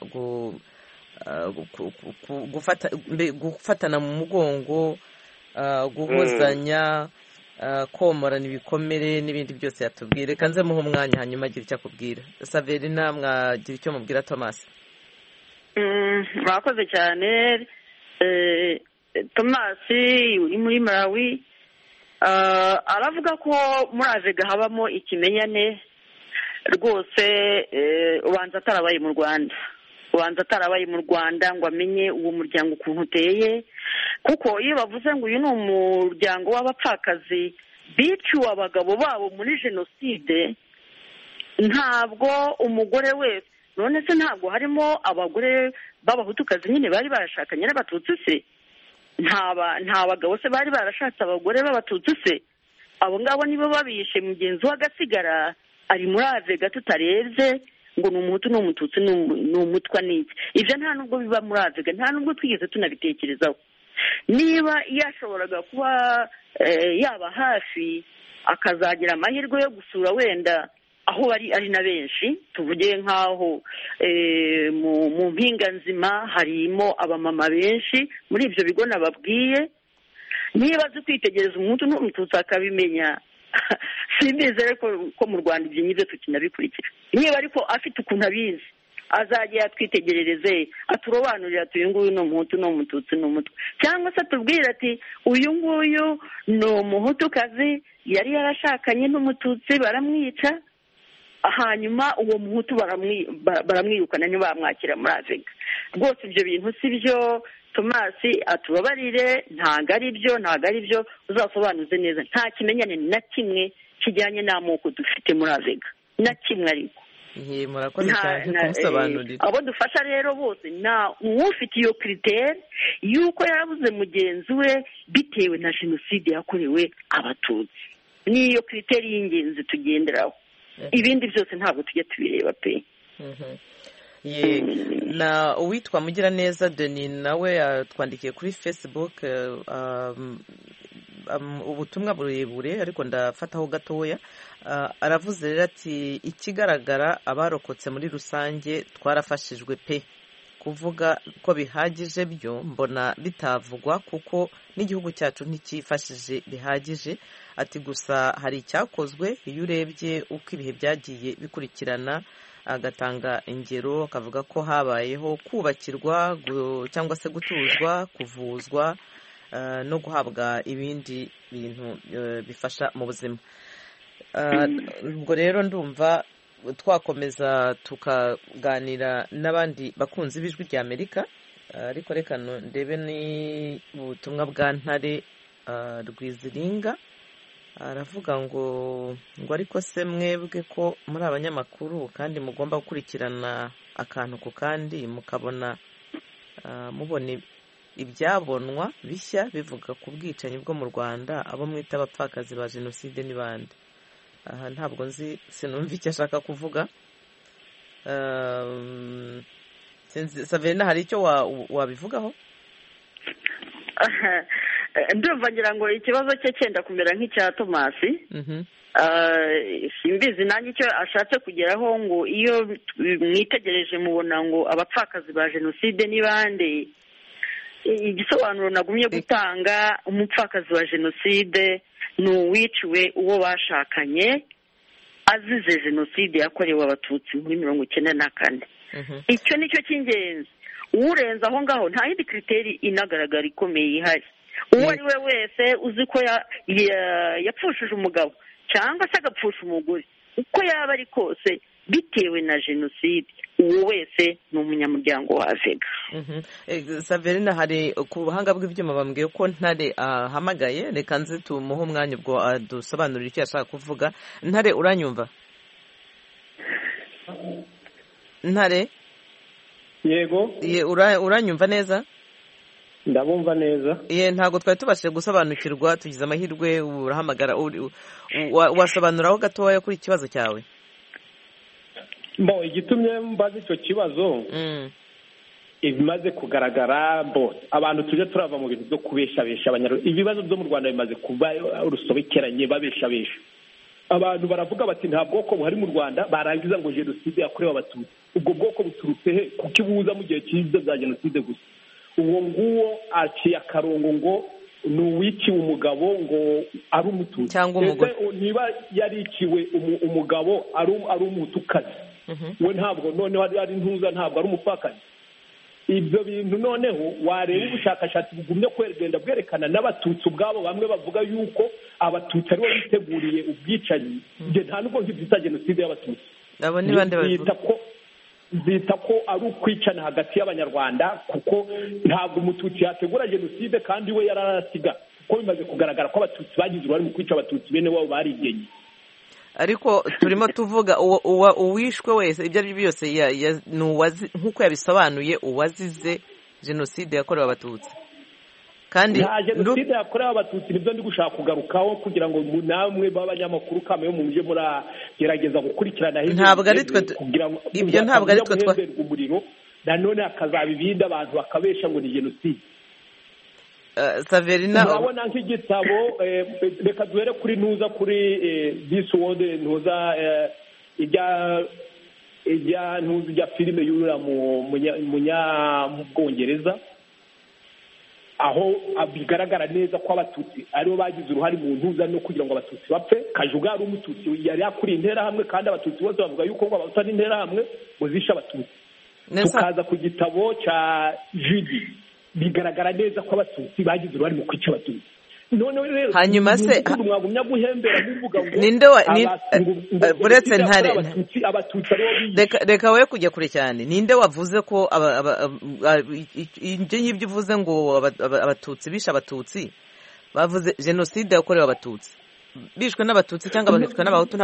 gufatana mu mugongo, guhuzanya, komorana ibikomere n'ibindi byose yatubwire. Kanze muhe umwanya hanyuma agira icyo akubwira. Saverina, mwagira icyo mubwira Thomas?
Murakoze cyane. Thomas uri muri Malawi aravuga ko muri Avega habamo ikimenyane rwose. Ubanza atarabaye mu Rwanda ngo amenye uwo muryango ukuntu uteye, kuko iyo bavuze ngo uyu ni umuryango w'abapfakazi biciwe abagabo babo muri jenoside, ntabwo umugore wese, none se ntabwo harimo abagore b'abahutukazi nyine bari barashakanye n'abatutsi se? nta bagabo se bari barashatse abagore b'abatutsi se? Abo ngabo nibo babishe mugenzi w'agasigara ari muri Avega tutarebye ngo ni umuhutu n'umututsi n'umutwa n'iki. Ibyo nta nubwo biba muri Avega, nta nubwo twigeze tunabitekerezaho. Niba yashoboraga kuba yaba hafi akazagira amahirwe yo gusura wenda aho bari ari na benshi, tuvuge nk'aho mu mpinga nzima harimo abamama benshi muri ibyo bigo nababwiye. Niba azi kwitegereza umuhutu n'umututsi akabimenya simbizi ariko ko mu Rwanda ibyo ngibyo tukinabikurikira. Niba ariko afite ukuntu abizi azajya atwitegerereze aturobanurira ati uyu nguyu ni umuhutu ni umututsi ni umutwe, cyangwa se atubwira ati uyu nguyu ni umuhutukazi yari yarashakanye n'umututsi baramwica, hanyuma uwo muhutu baramwirukana ntibamwakira muri Avega. Rwose ibyo bintu si byo Tomasi, atubabarire, ntabwo ari byo uzasobanuze neza. Nta kimenyane na kimwe kijyanye n'amoko dufite muri Avega na kimwe. Ariko
murakoze cyane kumusobanurira.
Abo dufasha rero bose nta ufite iyo kriteri y'uko yarabuze mugenzi we bitewe na jenoside yakorewe abatutsi. Niyo kriteri y'ingenzi tugenderaho, ibindi byose ntabwo tujya tubireba pe.
Na uwitwa Mugiraneza Denis nawe yatwandikiye kuri Facebook ubutumwa burebure ariko ndafataho gatoya. Aravuze rero ati ikigaragara abarokotse muri rusange twarafashijwe pe, kuvuga ko bihagije byo mbona bitavugwa kuko n'igihugu cyacu ntikifashije bihagije. Ati gusa hari icyakozwe iyo urebye uko ibihe byagiye bikurikirana, agatanga ingero akavuga ko habayeho kubakirwa cyangwa se gutuzwa, kuvuzwa no guhabwa ibindi bintu bifasha mu buzima. Ubwo rero ndumva twakomeza tukaganira n'abandi bakunzi b'ijwi rya Amerika, ariko reka ndebe ni ubutumwa bwa Ntare Rwiziringa. Aravuga ngo ariko se mwebwe ko muri abanyamakuru kandi mugomba gukurikirana akantu ku kandi mukabona mubona ibyabonwa bishya bivuga ku bwicanyi bwo mu Rwanda, abo mwita abapfakazi ba jenoside n'ibandi. Aha ntabwo nzi, sinumva icyo ashaka kuvuga. Saverina, hari icyo wabivugaho?
Ndumva ngira ngo ikibazo cye cyenda kumera nk'icya Tomasi. Simbizi nanjye icyo ashatse kugeraho, ngo iyo mwitegereje mubona ngo abapfakazi ba jenoside n'ibandi. Igisobanuro nagumye gutanga, umupfakazi wa jenoside ni uwiciwe uwo bashakanye azize jenoside yakorewe abatutsi muri 1994. Icyo nicyo cy'ingenzi. Urenza aho ngaho nta yindi kriteri inagaragara ikomeye ihari. Uwo ari we wese uzi ko yapfushije umugabo cyangwa se agapfusha umugore, uko yaba ari kose bitewe na jenoside, uwo wese ni umunyamuryango wa Avega.
Saverina, hari ku buhanga bw'ibyuma bambwiye ko Ntare ahamagaye, reka nze tumuhe umwanya ubwo adusobanurira icyo yashaka kuvuga. Ntare, uranyumva? Ntare?
Yego.
Uranyumva neza?
Ndabumva neza.
Ntabwo twari tubashije gusobanukirwa, tugize amahirwe urahamagara. Wasobanuraho gatoya kuri ikibazo cyawe?
Igitumye mbaza icyo kibazo ibimaze kugaragara, abantu tujye turava mu bintu byo kubeshabesha abanyarwanda. Ibibazo byo mu Rwanda bimaze kuba urusobekeranye babeshabesha. Abantu baravuga bati nta bwoko buhari mu Rwanda, barangiza ngo jenoside yakorewe abatutsi. Ubwo bwoko buturutse he? Kuko ibuza mu gihe cy'ibyo bya jenoside gusa. Uwo nguwo aciye akarongo ngo ni uwiciwe umugabo ngo ari umututsi
cyangwa umugore.
Niba yariciwe umugabo ari umutukazi, we ntabwo noneho ari ntuza, ntabwo ari umupfakazi. Ibyo bintu noneho wareba ubushakashatsi bugumye kwegenda bwerekana n'abatutsi ubwabo bamwe bavuga yuko abatutsi aribo biteguriye ubwicanyi. Nta nubwo ntibyita jenoside y'abatutsi.
Abo ni bande bavuga
zita ko ari ukwicana hagati y'abanyarwanda, kuko ntabwo umututsi yategura jenoside kandi we yararasiga, kuko bimaze kugaragara ko abatutsi bagize uruhare mu kwica abatutsi bene wabo barigenye.
Ariko turimo tuvuga uwishwe wese, ibyo ari byo byose nk'uko yabisobanuye, uwazize jenoside yakorewe abatutsi. Kandi
nta jenoside yakorewe abatutsi nibyo ndi gushaka kugarukaho, kugira ngo namwe b'abanyamakuru kamwe muje muragerageza gukurikirana
ntabwo ari twe ibyo, ntabwo ari twe
umuriro nanone hakazaba ibindi abantu bakabesha ngo ni jenoside.
Saverina,
urabona nk'igitabo, reka duhere kuri ntuza, kuri this world ntuza ijya filime yurira mu Bwongereza, aho bigaragara neza ko abatutsi aribo bagize uruhare mu ntuza no kugira ngo abatutsi bapfe. Kajuga ari umututsi yari yakuriye interahamwe kandi abatutsi bose bavuga yuko ngo abatutsi ari interahamwe ngo zishe abatutsi. Tukaza ku gitabo cya Judi bigaragara neza ko abatutsi bagize uruhare mu kwica abatutsi.
Hanyuma se
mwagumya guhembera muvuga ngo
ninde uretse ntare reka we kujya kure cyane, ninde wavuze ko ibyo ngibyo uvuze ngo abatutsi bishe abatutsi, bavuze jenoside yakorewe abatutsi, bishwe n'abatutsi cyangwa bakicwa n'abahutu?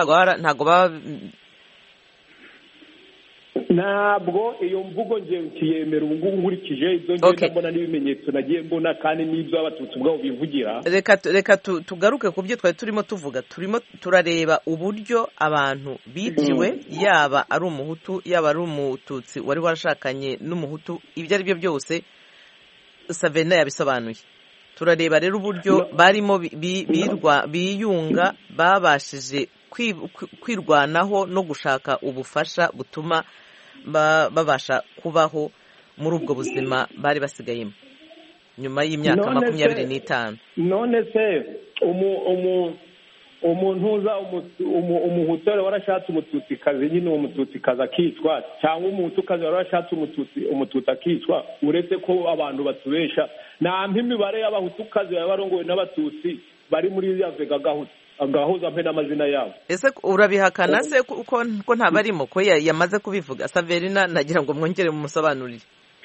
ntabwo iyo mvugo ngiye nkiyemera ubu ngubu nkurikije ibyo ngenda mbona n'ibimenyetso nagiye mbona kandi n'ibyo abatutsi ubwabo bivugira.
Reka tugaruke ku byo twari turimo tuvuga. Turimo turareba uburyo abantu biciwe, yaba ari umuhutu yaba ari umututsi wari warashakanye n'umuhutu, ibyo ari byo byose Saverina yabisobanuye. Turareba rero uburyo barimo biyunga, babashije kwirwanaho no gushaka ubufasha butuma babasha kubaho muri ubwo buzima bari basigayemo nyuma y'imyaka 25.
None se umuntu uza umuhutu warashatse umututsikazi, nyine uwo mututsikazi akicwa, cyangwa umuhutukazi warashatse umututsi akicwa, uretse ko abantu batubesha nta mpimibare y'abahutukazi baba barongowe n'abatutsi bari muri iriya vega agahuza mpe n'amazina yabo.
Ese urabihakana se ko ntabarimo ko yamaze kubivuga? Saverina nagira ngo mwongere mumusobanurire.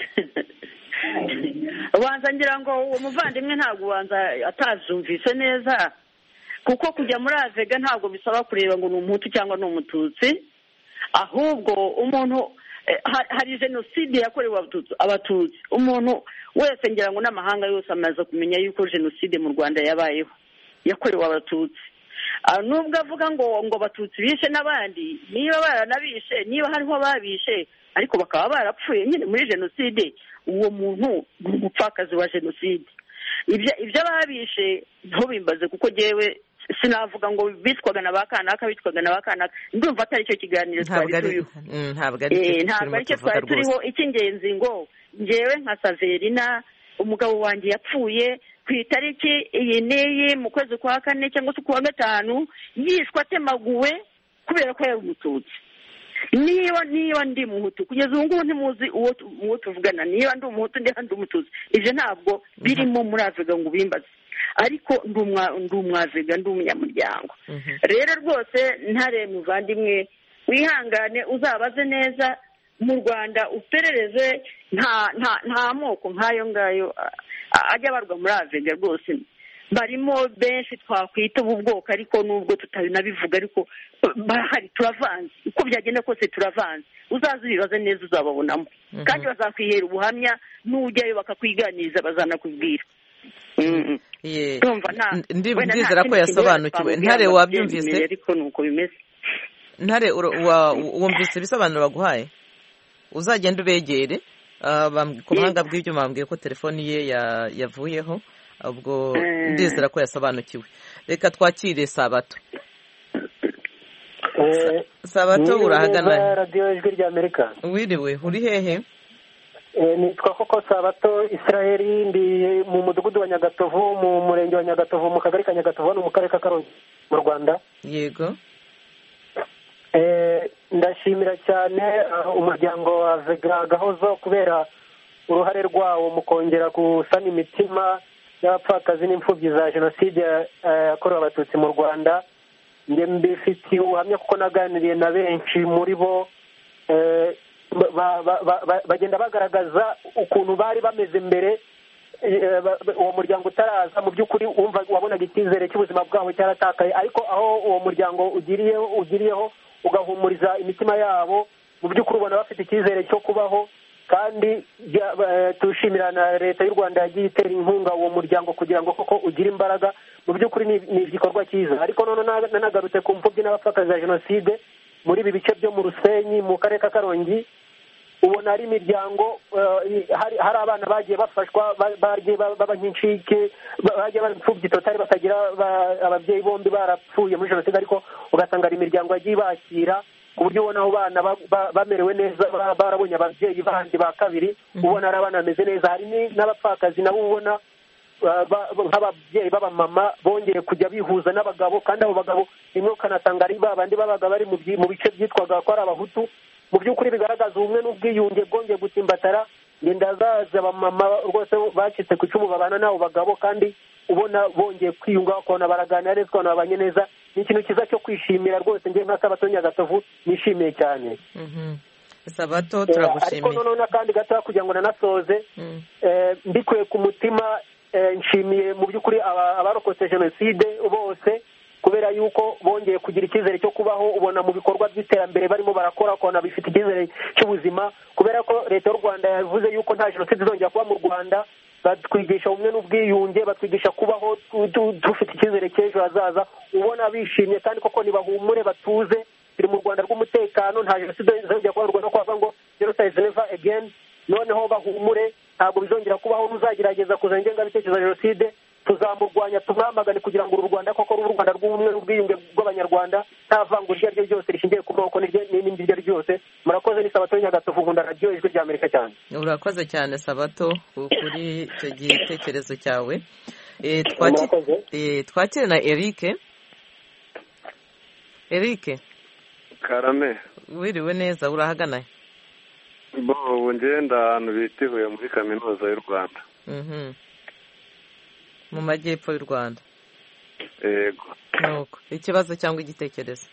Ubanza ngira ngo uwo muvandimwe ntabwo ubanza atazumvise neza, kuko kujya muri avega ntabwo bisaba kureba ngo ni umuhutu cyangwa ni umututsi, ahubwo umuntu hari jenoside yakorewe abatutsi. Umuntu wese ngira ngo n'amahanga yose amaze kumenya yuko jenoside mu Rwanda yabayeho yakorewe abatutsi. Nubwo avuga ngo abatutsi bishe n'abandi, niba baranabishe, niba hariho babishe ariko bakaba barapfuye nyine muri jenoside, uwo muntu ni umupfakazi wa jenoside. Ibyo babishe ntubimbaze, kuko jewe sinavuga ngo bitwaga na bakanaka bitwaga na bakanaka, ndumva atari cyo kiganiro twari turiho.
Ntabwo
ari cyo twari turiho. Icy'ingenzi ngo ngewe nka Saverina umugabo wanjye yapfuye ku itariki iyi n'iyi mu kwezi kwa 4 cyangwa se kwa 5 yishwe atemaguwe kubera ko yari umututsi. Niba ndi muhutu kugeza ubu ngubu ntimuzi uwo tuvugana, niba ndi umuhutu ndi umututsi, ibyo ntabwo birimo muri Avega ngo bimbaze, ariko ndi umwavega, ndi umunyamuryango. Rero rwose ntare muvandimwe wihangane, uzabaze neza mu Rwanda uperereze, nta moko nk'ayo ngayo ajya barwa muri Avega. Rwose barimo benshi twakwita ubu bwoko, ariko nubwo tutanabivuga ariko bahari, turavanze. Uko byagenda kose turavanze. Uzaza ibibazo neza uzababonamo, kandi bazakwihera ubuhamya, n'ujyayo bakakwiganiriza bazanakubwira.
Ndizera ko yasobanukiwe. Ntare wabyumvise?
Ariko nuko bimeze.
Ntare wumvise ibisobanuro baguhaye? Uzagenda ubegere. Ku buhanga bw'ibyo bambwiye ko telefoni ye yavuyeho, ubwo ndizera ko yasobanukiwe. Reka twakire Sabato. Sabato urahagana
Radio Ijwi rya Amerika.
Wiriwe, uri hehe?
Nitwa koko Sabato Israeli, ndi mu mudugudu wa Nyagatovu, mu murenge wa Nyagatovu, mu kagari ka Nyagatovu, no mu karere ka Karongi mu Rwanda.
Yego.
Ndashimira cyane umuryango wa Avega Gahozo kubera uruhare rwawo mu kongera gusana imitima y'abapfakazi n'imfubyi za jenoside yakorewe abatutsi mu Rwanda. Njye mbifitiye ubuhamya kuko naganiriye na benshi muri bo, bagenda bagaragaza ukuntu bari bameze mbere uwo muryango utaraza. Mu by'ukuri wabonaga icyizere cy'ubuzima bwabo cyaratakaye, ariko aho uwo muryango ugiriyeho ugahumuriza imitima yabo, mu by'ukuri ubona bafite icyizere cyo kubaho. Kandi tushimira na leta y'u Rwanda yagiye itera inkunga uwo muryango kugira ngo koko ugire imbaraga. Mu by'ukuri ni igikorwa cyiza. Ariko none nanagarutse ku mfubyi n'abapfakazi ba jenoside muri ibi bice byo mu Rusenyi mu karere ka Karongi, ubona ari imiryango, hari abana bagiye bafashwa, bagiye b'abanyincike, bagiye bari imfubyi totari, batagira ababyeyi bombi barapfuye muri jenoside, ariko ugasanga ari imiryango yagiye bakira ku buryo ubona abo bana bamerewe neza, barabonye ababyeyi bandi ba kabiri, ubona ari abana bameze neza. Hari n'abapfakazi nabo ubona nk'ababyeyi b'abamama bongeye kujya bihuza n'abagabo, kandi abo bagabo rimwe ukanasanga ari babandi babaga bari mu bice byitwaga ko ari abahutu. Mu by'ukuri bigaragaza ubumwe n'ubwiyunge bwongeye gutimbatara. Ngenda zaza abamama rwose bacitse ku icumu babana n'abo bagabo, kandi ubona bongeye kwiyunga, ukabona baraganira neza, ukabona babanye neza. Ni ikintu cyiza cyo kwishimira rwose. Njye nka Sabato Nyagatovu nishimiye cyane.
Sabato turagushimiye.
Ariko noneho n'akandi gato kugira ngo nanasoze, mbikuye ku mutima, nshimiye mu by'ukuri abarokotse jenoside bose, kubera yuko bongeye kugira icyizere cyo kubaho. Ubona mu bikorwa by'iterambere barimo barakora, ukabona bifite icyizere cy'ubuzima, kubera ko leta y'u Rwanda yavuze yuko nta jenoside izongera kuba mu Rwanda. Batwigisha ubumwe n'ubwiyunge, batwigisha kubaho dufite icyizere cy'ejo hazaza. Ubona bishimye kandi koko nibahumure, batuze. Turi mu Rwanda rw'umutekano, nta jenoside izongera kuba mu Rwanda, kuvuga ngo genocide never again. Noneho bahumure, ntabwo bizongera kubaho. Nuzagerageza kuzana ingengabitekerezo ya jenoside, tuzamurwanya, tumwamagane, kugira ngo uru Rwanda koko uru Rwanda rw'ubumwe n'ubwiyunge bw'abanyarwanda, nta vangura iryo ari ryo ryose rishingiye ku moko n'irindi iryo ari ryo ryose. Murakoze. Ni Sabato Nyagatovu, nkunda radiyo Ijwi ry'Amerika cyane.
Urakoze cyane Sabato kuri icyo gitekerezo cyawe. Twakire na Eric.
Karame,
wiriwe neza, urahagana?
ubu ngenda ahantu bita i Huye muri kaminuza y'u Rwanda.
Mu majyepfo y'u Rwanda.
Yego.
Nuko ikibazo cyangwa igitekerezo?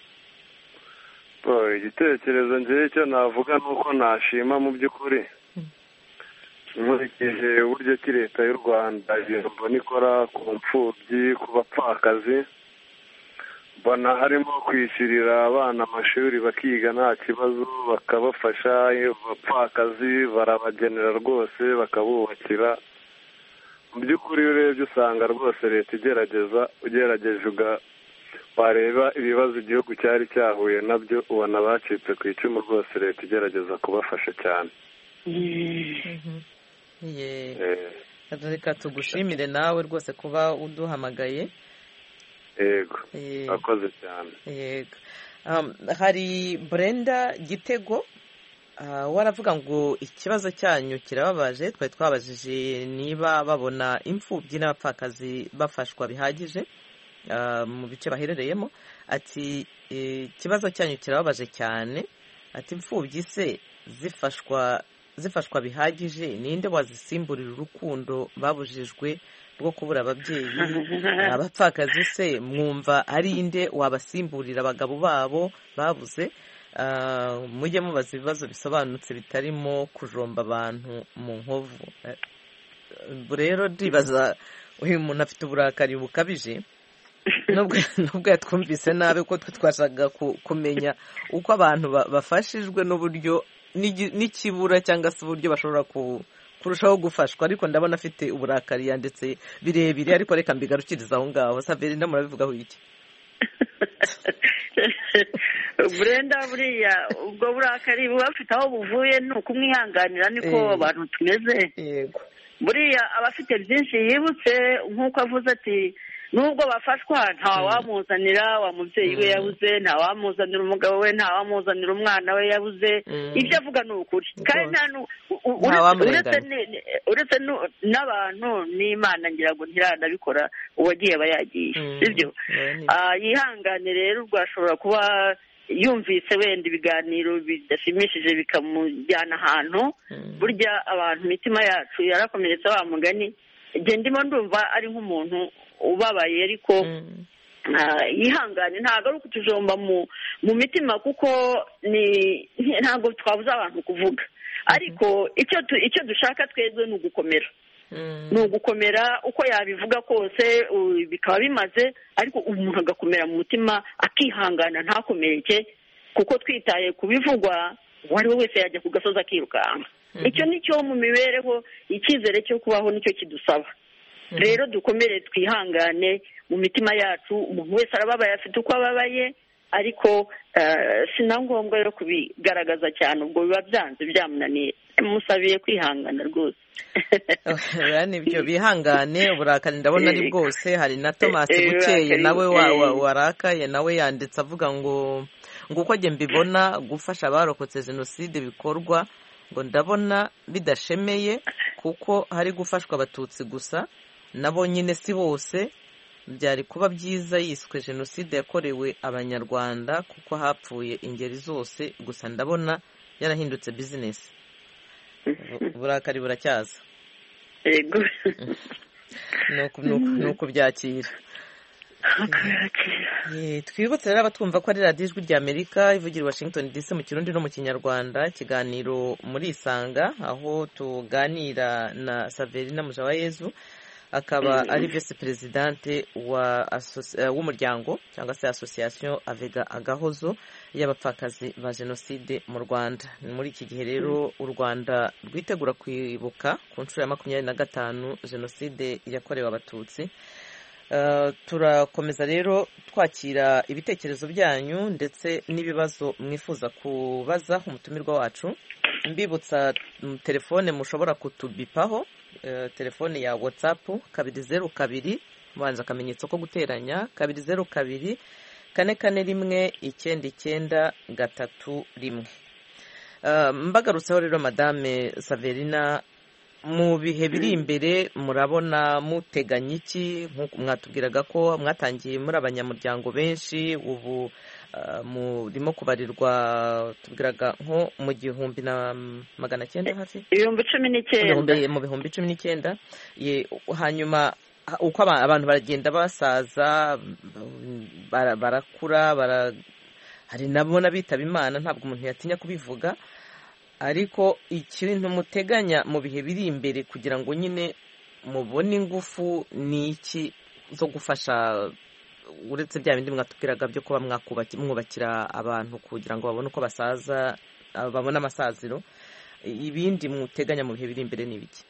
Igitekerezo njye icyo navuga ni uko nashima mu by'ukuri, nkurikije uburyo ki leta y'u Rwanda mbona ikora ku mfubyi, ku bapfakazi. Mbona harimo kwishyurira abana amashuri bakiga nta kibazo, bakabafasha. Abapfakazi barabagenera rwose, bakabubakira. Mu by'ukuri urebye usanga rwose leta ugerageje wareba ibibazo igihugu cyari cyahuye nabyo, ubona bacitse ku icumu rwose, leta igerageza kubafasha cyane.
Reka tugushimire nawe rwose kuba uduhamagaye.
Yego, akoze cyane.
Yego. Hari Brenda Gitego waravuga ngo ikibazo cyanyu kirababaje. Twari twabajije niba babona imfubyi n'abapfakazi bafashwa bihagije mu bice baherereyemo. Ati ikibazo cyanyu kirababaje cyane. Ati imfubyi se zifashwa bihagije, ninde wazisimburira urukundo babujijwe rwo kubura ababyeyi? Abapfakazi se mwumva ari inde wabasimburira abagabo babo babuze? Mujye mubaza ibibazo bisobanutse bitarimo kujomba abantu mu nkovu. Rero ndibaza uyu muntu afite uburakari bukabije, nubwo yatwumvise nabi, ko twashakaga kumenya uko abantu bafashijwe n'uburyo n'ikibura cyangwa se uburyo bashobora kurushaho gufashwa. Ariko ndabona afite uburakari, yanditse birebire, ariko reka mbigarukiriza aho ngaho. Saverina, murabivugaho iki?
Brenda, buriya ubwo burakari buba bufite aho buvuye, ni ukumwihanganira, niko abantu tumeze.
Yego.
Buriya aba afite byinshi yibutse, nk'uko avuze ati nubwo bafashwa ntawamuzanira wa mubyeyi we yabuze, ntawamuzanira umugabo we, ntawamuzanira umwana we yabuze. Ibyo avuga ni ukuri, kandi uretse n'abantu n'Imana ngira ngo ntiranabikora, uwagiye aba yagiye, sibyo? Yihangane rero, ubwo ashobora kuba yumvise wenda ibiganiro bidashimishije bikamujyana ahantu. Burya abantu imitima yacu yarakomeretse, wa mugani. Njye ndimo ndumva ari nk'umuntu ubabaye, ariko yihangane, ntabwo ari ukutujomba mu mitima, kuko ntabwo twabuze abantu kuvuga. Ariko icyo dushaka twebwe ni ugukomera, ni ugukomera. Uko yabivuga kose bikaba bimaze, ariko umuntu agakomera mu mutima, akihangana, ntakomereke, kuko twitaye ku bivugwa uwo ari we wese yajya ku gasozi akirukanka. Icyo ni cyo mu mibereho, icyizere cyo kubaho nicyo kidusaba. Rero dukomere, twihangane mu mitima yacu. Umuntu wese arababaye, afite uko ababaye, ariko si na ngombwa rero kubigaragaza cyane, ubwo biba byanze byamunaniye. Musabiye kwihangana rwose.
Nibyo, bihangane. Uburakari ndabona ari bwose. Hari na Thomas Bukeye nawe warakaye, nawe yanditse avuga ngo uko njye mbibona gufasha abarokotse jenoside bikorwa, ngo ndabona bidashemeye, kuko hari gufashwa abatutsi gusa, nabo nyine si bose, byari kuba byiza yiswe jenoside yakorewe abanyarwanda kuko hapfuye ingeri zose, gusa ndabona yarahindutse bizinesi. Uburakari buracyaza.
yego
ni ukubyakira. Twibutse rero abatwumva ko ari radiyo ijwi rya Amerika ivugira i Washington DC mu Kirundi no mu Kinyarwanda, ikiganiro muri Isanga, aho tuganira na Saverina Mujawayezu, akaba ari visi perezidante w'umuryango cyangwa se association Avega Agahozo y'abapfakazi ba jenoside mu Rwanda. Muri iki gihe rero u Rwanda rwitegura kwibuka ku nshuro ya 25 jenoside yakorewe abatutsi. Turakomeza rero twakira ibitekerezo byanyu ndetse n'ibibazo mwifuza kubaza umutumirwa wacu. Mbibutsa telefone mushobora kutubipaho, telefone ya WhatsApp 202 mubanza akamenyetso ko guteranya 202 441 9931. Mbagarutseho rero Madame Saverina, mu bihe biri imbere murabona muteganya iki? Nk'uko mwatubwiraga ko mwatangiye muri abanyamuryango benshi, ubu murimo kubarirwa tubwiraga nko mu 1900 hafi
19,000
mu 19,000. Hanyuma uko abantu baragenda basaza barakura, hari nabo nabitaba Imana, ntabwo umuntu yatinya kubivuga, ariko ikintu muteganya mu bihe biri imbere kugira ngo nyine mubone ingufu ni iki zo gufasha, uretse bya bindi mwatubwiraga byo kuba mwubakira abantu kugira ngo babone uko basaza, babone amasaziro, ibindi muteganya mu bihe biri imbere ni biki?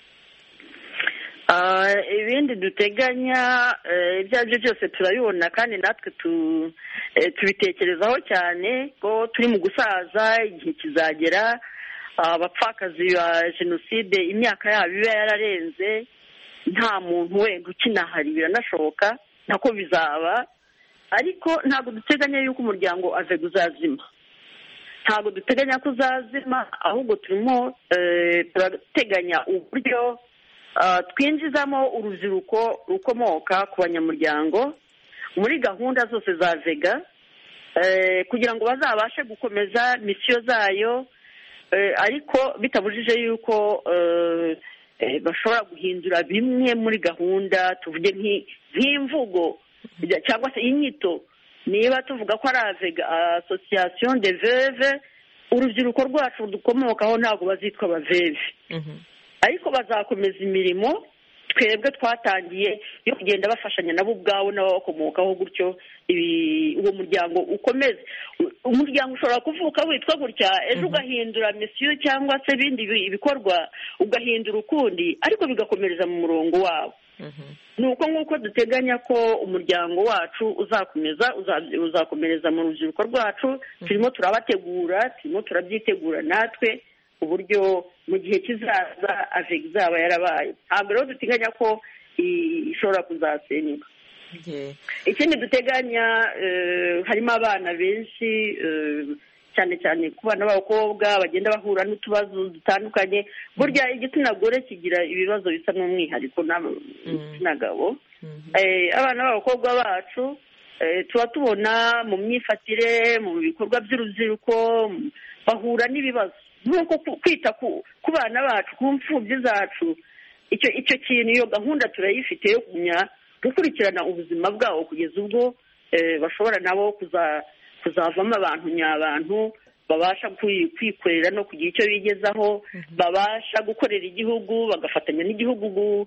Ibindi duteganya ibyo ari byo byose turabibona kandi natwe tubitekerezaho cyane ko turi mu gusaza, igihe kizagera abapfakazi ba jenoside imyaka yabo iba yararenze, nta muntu wenda ukinahari, biranashoboka nako bizaba, ariko ntabwo duteganya yuko umuryango Avega uzazima, ntabwo duteganya ko uzazima, ahubwo turimo turateganya uburyo twinjizamo urubyiruko rukomoka ku banyamuryango muri gahunda zose za Vega, kugira ngo bazabashe gukomeza misiyo zayo, ariko bitabujije yuko bashobora guhindura bimwe muri gahunda, tuvuge nk'imvugo cyangwa se inyito. Niba tuvuga ko ari Avega association de veuve, urubyiruko rwacu dukomokaho ntabwo bazitwa abaveve, ariko bazakomeza imirimo twebwe twatangiye yo kugenda bafashanya nabo ubwabo n'abakomokaho, gutyo uwo muryango ukomeze. Umuryango ushobora kuvuka witwa gutya, ejo ugahindura misiyo cyangwa se ibindi bikorwa ugahindura ukundi, ariko bigakomereza mu murongo wabo. Ni uko nk'uko duteganya ko umuryango wacu uzakomereza mu rubyiruko rwacu, turimo turabategura, turimo turabyitegura natwe uburyo mu gihe kizaza Avega izaba yarabaye. Ntabwo rero duteganya ko ishobora kuzasenyuka. Ikindi duteganya, harimo abana benshi, cyane cyane ku bana b'abakobwa bagenda bahura n'utubazo dutandukanye. Burya igitsina gore kigira ibibazo bisa n'umwihariko n'igitsina gabo. Abana b'abakobwa bacu tuba tubona mu myifatire, mu bikorwa by'urubyiruko bahura n'ibibazo, nk'uko kwita ku bana bacu, ku mfubyi zacu. Icyo kintu, iyo gahunda turayifite yo gukurikirana ubuzima bwabo kugeza ubwo bashobora nabo kuzavamo abantu nyabantu, babasha kwikorera no kugira icyo bigezaho, babasha gukorera igihugu, bagafatanya n'igihugu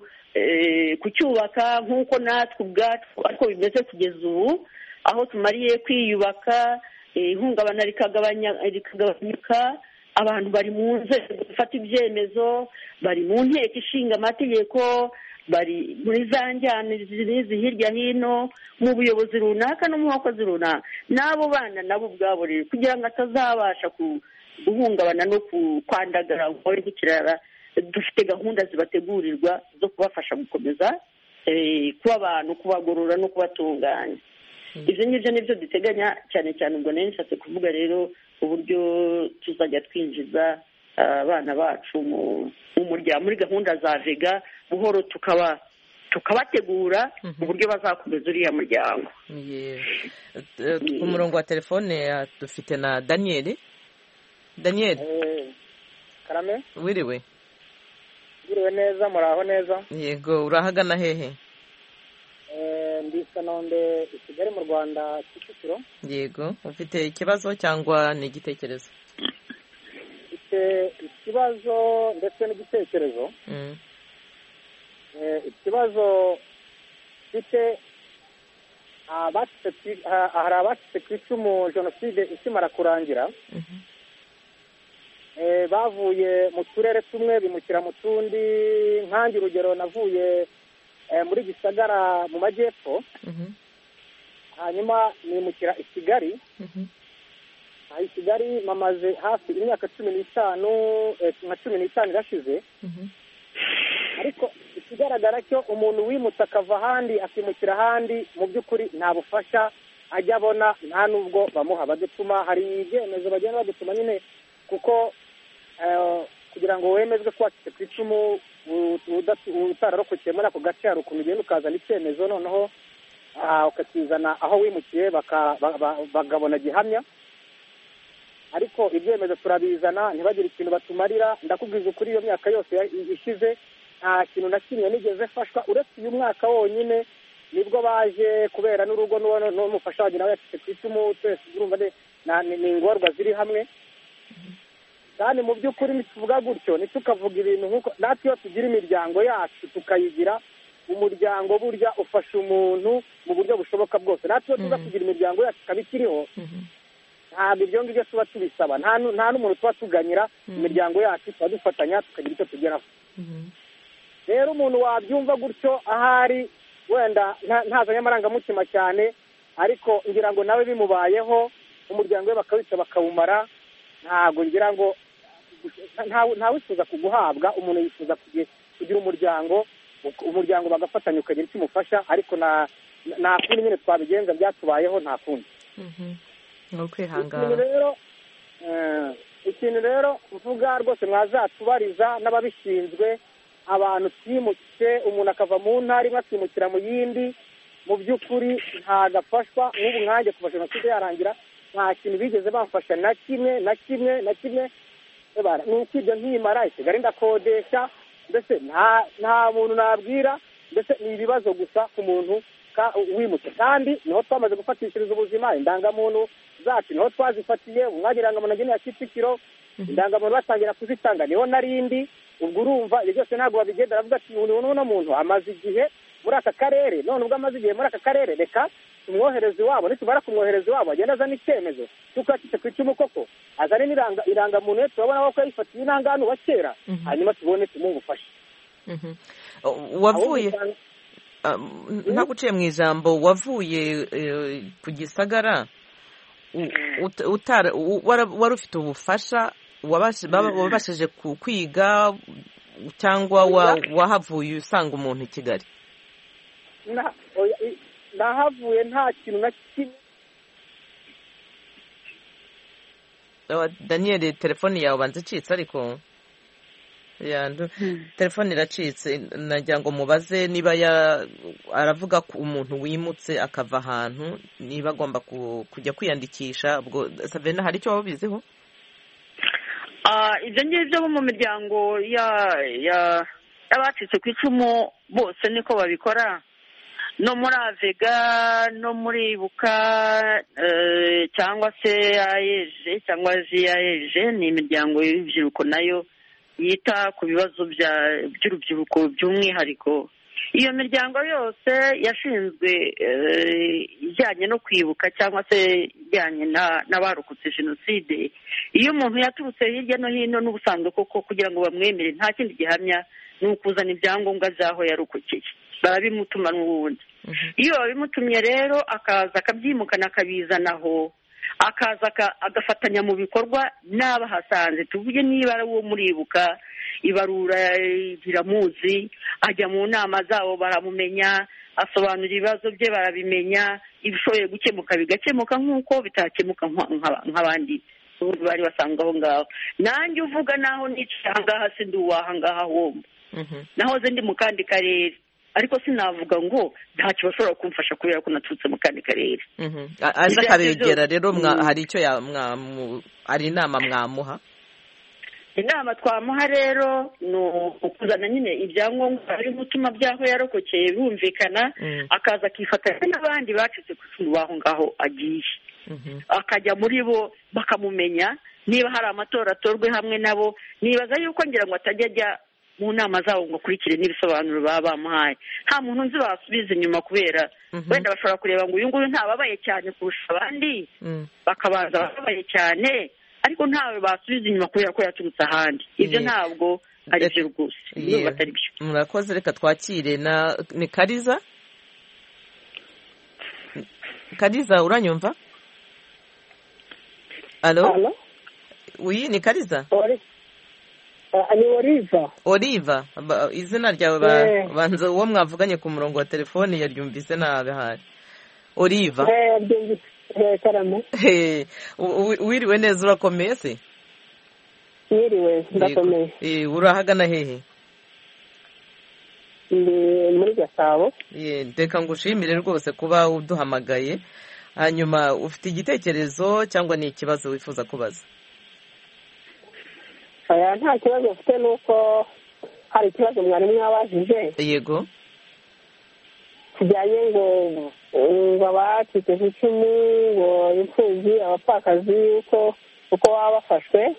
kucyubaka nk'uko natwe ubwacu ariko bimeze kugeza ubu, aho tumariye kwiyubaka, ihungabana rikagabanyuka, abantu bari mu nzego gufata ibyemezo, bari mu nteko ishinga amategeko, bari muri za njyana zizi hirya hino, mu buyobozi runaka no mu bakozi runaka. N'abo bana nabo ubwabo rero kugira ngo atazabasha guhungabana no kwandagara ngo bari gukirara, dufite gahunda zibategurirwa zo kubafasha gukomeza kuba abantu, kubagorora no kubatunganya. Ibyo ngibyo nibyo duteganya cyane cyane. Ubwo nari nshatse kuvuga rero uburyo tuzajya twinjiza abana bacu mu muryango muri gahunda za Vega, buhoro tukabategura uburyo bazakomeza uriya muryango.
Ku murongo wa telefone dufite na Daniel.
Karame,
wiriwe
neza, muraho neza?
Yego, urahagana hehe?
Ndi Kanombe, i Kigali mu Rwanda, Kicukiro.
Yego, ufite ikibazo cyangwa ni igitekerezo?
Ufite ikibazo ndetse n'igitekerezo. Ikibazo mfite, hari abacitse ku icumu jenoside ikimara kurangira, bavuye mu turere tumwe bimukira mu tundi. Nkange urugero, navuye muri Gisagara mu majyepfo, hanyuma nimukira i Kigali. I Kigali mamaze hafi imyaka 15, nka 15 irashize. Ariko ikigaragara cyo umuntu wimutse akava ahandi akimukira ahandi, mu by'ukuri nta bufasha ajya abona, nta nubwo bamuha. Badutuma, hari ibyemezo bagenda badutuma nyine, kuko kugira ngo wemezwe ko wacitse ku icumu utararokokeye muri ako gace, hari ukuntu ugenda ukazana icyemezo, noneho ukakizana aho wimukiye bagabona gihamya. Ariko ibyemezo turabizana ntibagire ikintu batumarira. Ndakubwiza ukuri, iyo myaka yose ishize nta kintu na kimwe nigeze fashwa, uretse uyu mwaka wonyine nibwo baje kubera n'urugo n'umufasha wanjye nawe yacitse ku icumu. Twese urumva ni ingorwa ziri hamwe. Kandi mu by'ukuri ntituvuga gutyo, ntitukavuga ibintu nk'uko natwe iyo tugira imiryango yacu tukayigira, umuryango burya ufasha umuntu mu buryo bushoboka bwose. Natwe iyo tuza kugira imiryango yacu ikaba ikiriho, ntabwo ibyo ngibyo tuba tubisaba, nta n'umuntu tuba tuganyira imiryango yacu, tuba dufatanya tukagira icyo tugeraho. Rero umuntu wabyumva gutyo ahari wenda ntazanye amarangamutima cyane, ariko ngira ngo nawe bimubayeho umuryango we bakawica bakawumara, ntabwo ngira ngo ntawifuza kuguhabwa. Umuntu yifuza kugira umuryango bagafatanya ukagira icyo umufasha, ariko nta kundi nyine twabigenza, byatubayeho nta kundi. Ikintu rero mvuga rwose, mwazatubariza n'ababishinzwe, abantu twimutse, umuntu akava mu ntara imwe akimukira mu yindi, mu by'ukuri ntagafashwa. nk'ubu nkanjye kuva jenoside yarangira nta kintu bigeze bamfasha na kimwe. Nuko ibyo nkimara i Kigali ndakodesha, mbese nta muntu nabwira, mbese ni ibibazo gusa ku muntu wimutse. Kandi niho twamaze gufatishiriza ubuzima. Indangamuntu zacu niho twazifatiye. Umwanya irangamuntu ageneye Kicukiro, indangamuntu batangira kuzitanga niho narindi. Ubwo urumva ibyo byose ntabwo babigenda, aravuga ati uno muntu amaze igihe muri aka karere, none ubwo amaze igihe muri aka karere, reka tumwohereze iwabo. Nitumara kumwohereza iwabo agenda azana icyemezo cy'uko yacitse ku icumu koko, azane irangamuntu ye, turabona ko yifatiye intangano wa kera, hanyuma tubone tumuhe ubufasha.
Wavuye ntaguciye mu ijambo, wavuye ku Gisagara wari ufite ubufasha, wabashije kwiga cyangwa wahavuye usanga umuntu i Kigali?
Nahavuye nta kintu na kimwe.
Daniel, telefone yawe banza icitse, ariko telefone iracitse. nagira ngo mubaze niba aravuga ko umuntu wimutse akava ahantu niba agomba kujya kwiyandikisha. Ubwo Savena, hari icyo waba ubiziho?
Ibyo ngibyo bo mu miryango y'abacitse ku icumu bose niko babikora. No muri Avega, no muri Ibuka, cyangwa se AEG cyangwa ZAEG, ni imiryango y'urubyiruko nayo yita ku bibazo by'urubyiruko by'umwihariko. Iyo miryango yose yashinzwe ijyanye no kwibuka cyangwa se ijyanye n'abarokotse jenoside. Iyo umuntu yaturutse hirya no hino, n'ubusanzwe koko kugira ngo bamwemere nta kindi gihamya ni ukuzana ibyangombwa by'aho yarokokeye, barabimutuma n'ubundi. Iyo babimutumye rero akaza akabyimukana akabizanaho, akaza agafatanya mu bikorwa n'abahasanze. tuvuge niba ari uwo muribuka, ibarura riramuzi, ajya mu nama zabo baramumenya, asobanura ibibazo bye barabimenya, ibishoboye gukemuka bigakemuka nk'uko bitakemuka nk'abandi bari basanzwe aho ngaho. Nanjye uvuga naho nicaye aha ngaha sindi uwaha ngaha homba, nahoze ndi mu kandi karere. ariko sinavuga ngo ntacyo bashobora kumfasha kubera ko naturutse mu kandi karere.
aje akabegera rero hari icyo hari inama mwamuha?
Inama twamuha rero ni ukuzana nyine ibyangombwa biri gutuma by'aho yarokokeye bumvikana, akaza akifatanya n'abandi bacitse ku icumu baho ngaho agiye, akajya muri bo bakamumenya, niba hari amatora atorwe hamwe nabo. Nibaza yuko ngira ngo atajya ajya mu nama zabo ngo akurikire n'ibisobanuro baba bamuhaye. Nta muntu nzi basubiza inyuma, kubera wenda bashobora kureba ngo uyu nguyu ntababaye cyane kurusha abandi, bakabanza abababaye cyane, ariko ntawe basubiza inyuma kubera ko yaturutse ahandi. Ibyo ntabwo ari byo rwose, niba atari byo.
Murakoze, reka twakire ni Kariza. Kariza, uranyumva? Alo? Oui, ni Kariza?
Ni Oliva.
Oliva, izina ryawe banza uwo mwavuganye ku murongo wa telefoni yaryumvise nabi hari. Oliva.
Karamo.
Wiriwe neza, urakomeye se?
Wiriwe, ndakomeye.
Urahagana hehe?
Ndi muri Gasabo.
Reka ngushimire rwose kuba uduhamagaye. Hanyuma ufite igitekerezo cyangwa ni ikibazo wifuza kubaza?
Nta kibazo ufite, nuko hari ikibazo mwari mwabajije.
Yego.
kijyanye ngo abacitse ku icumu, ngo imfubyi, abapfakazi, uko baba bafashwe.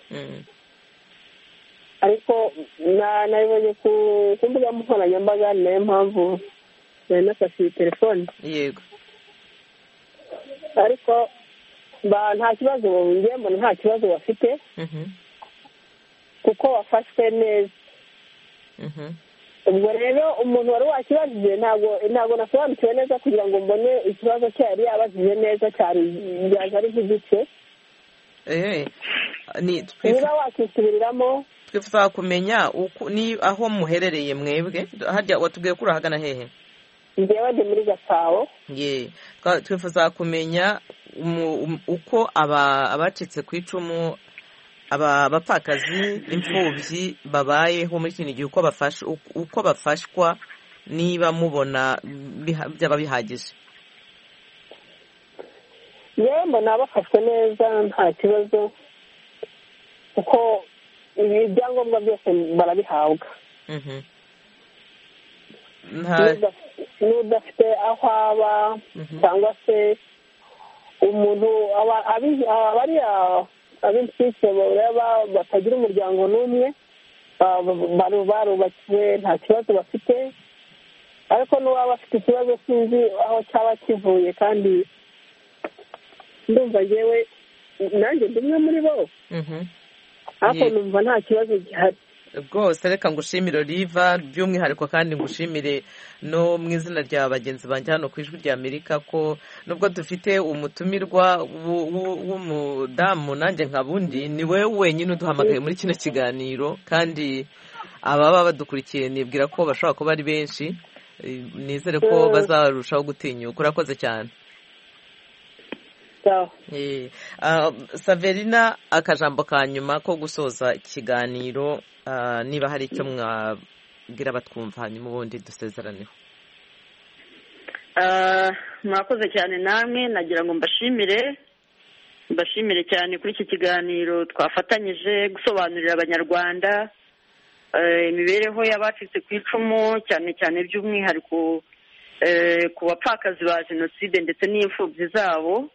Ariko nabibonye ku mbuga nkoranyambaga, ni nayo mpamvu nari nafashe iyi telefone.
Yego.
Ariko nta kibazo njye mbona nta kibazo bafite, kuko wafashwe neza. ubwo rero umuntu wari wakibajije ntabwo nasobanukiwe neza kugira ngo mbone ikibazo cye yari yabajije neza, cyari ari nk'igice. niba wakisubiriramo.
twifuza kumenya ni aho muherereye mwebwe, harya watubwiye ko urahagana hehe?
njyewe ndi muri Gasabo.
twifuza kumenya uko abacitse ku icumu, abapfakazi, imfubyi babayeho muri kino gihe, uko bafashwa, niba mubona byaba bihagije.
yewe mbona bafashwe neza, nta kibazo, kuko ibyangombwa byose barabihabwa. n'udafite aho aba cyangwa se umuntu ab'insike batagira umuryango n'umwe, barubakiwe, nta kibazo bafite. ariko n'uwaba afite ikibazo sinzi aho cyaba kivuye, kandi ndumva yewe nanjye ndi umwe muri bo, ariko numva nta kibazo gihari
rwose. Reka ngushimire Oliva, by'umwihariko kandi ngushimire no mu izina rya bagenzi banjye hano ku Ijwi rya Amerika, ko nubwo dufite umutumirwa w'umudamu nanjye nka bundi, ni wowe wenyine uduhamagaye muri kino kiganiro, kandi ababa badukurikiye nibwira ko bashobora kuba ari benshi. Nizere ko bazarushaho gutinyuka. Urakoze cyane. Saverina, akajambo ka nyuma ko gusoza ikiganiro, niba hari icyo mwabwira batwumva, hanyuma ubundi dusezeraneho.
mwakoze cyane namwe, nagira ngo mbashimire cyane kuri iki kiganiro twafatanyije gusobanurira abanyarwanda imibereho y'abacitse ku icumu, cyane cyane by'umwihariko ku bapfakazi ba jenoside ndetse n'imfubyi zabo.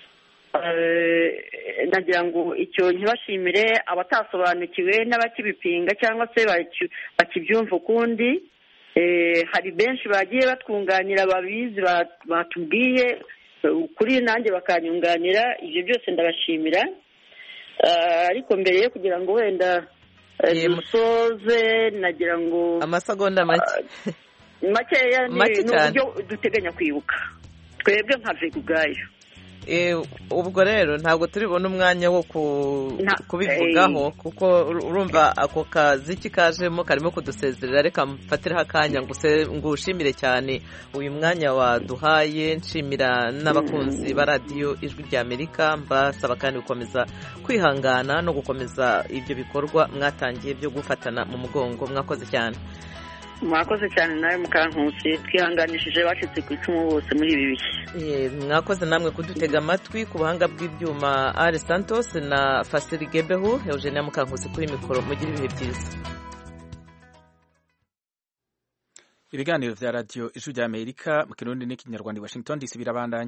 nagira ngo icyo ntibashimire abatasobanukiwe n'abakibipinga cyangwa se bakibyumva ukundi. hari benshi bagiye batwunganira, babizi, batubwiye kuri nanjye bakanyunganira. ibyo byose ndabashimira. ariko mbere yo kugira ngo wenda dusoze, nagira ngo
amasegonda
makeya ni uburyo duteganya kwibuka twebwe nka Vega ubwayo.
ubwo rero ntabwo turibona umwanya wo kubivugaho, kuko urumva ako kazi kajemo karimo kudusezerera. Reka mfatiraho akanya ngushimire cyane uyu mwanya waduhaye, nshimira n'abakunzi ba radiyo Ijwi rya Amerika, mbasaba kandi gukomeza kwihangana no gukomeza ibyo bikorwa mwatangiye byo gufatana mu mugongo. Mwakoze cyane.
mwakoze cyane nawe Mukankusi, twihanganishije bacitse ku icumu bose muri ibi bihe.
Mwakoze namwe kudutega amatwi. Ku buhanga bw'ibyuma Ari Santos na Fasiri Gebehu, Eugenia Mukankusi kuri mikoro. Mugire ibihe byiza.
Ibiganiro vya radio Ijwi ry'Amerika mu Kirundi n'ikinyarwanda Washington DC birabandanya.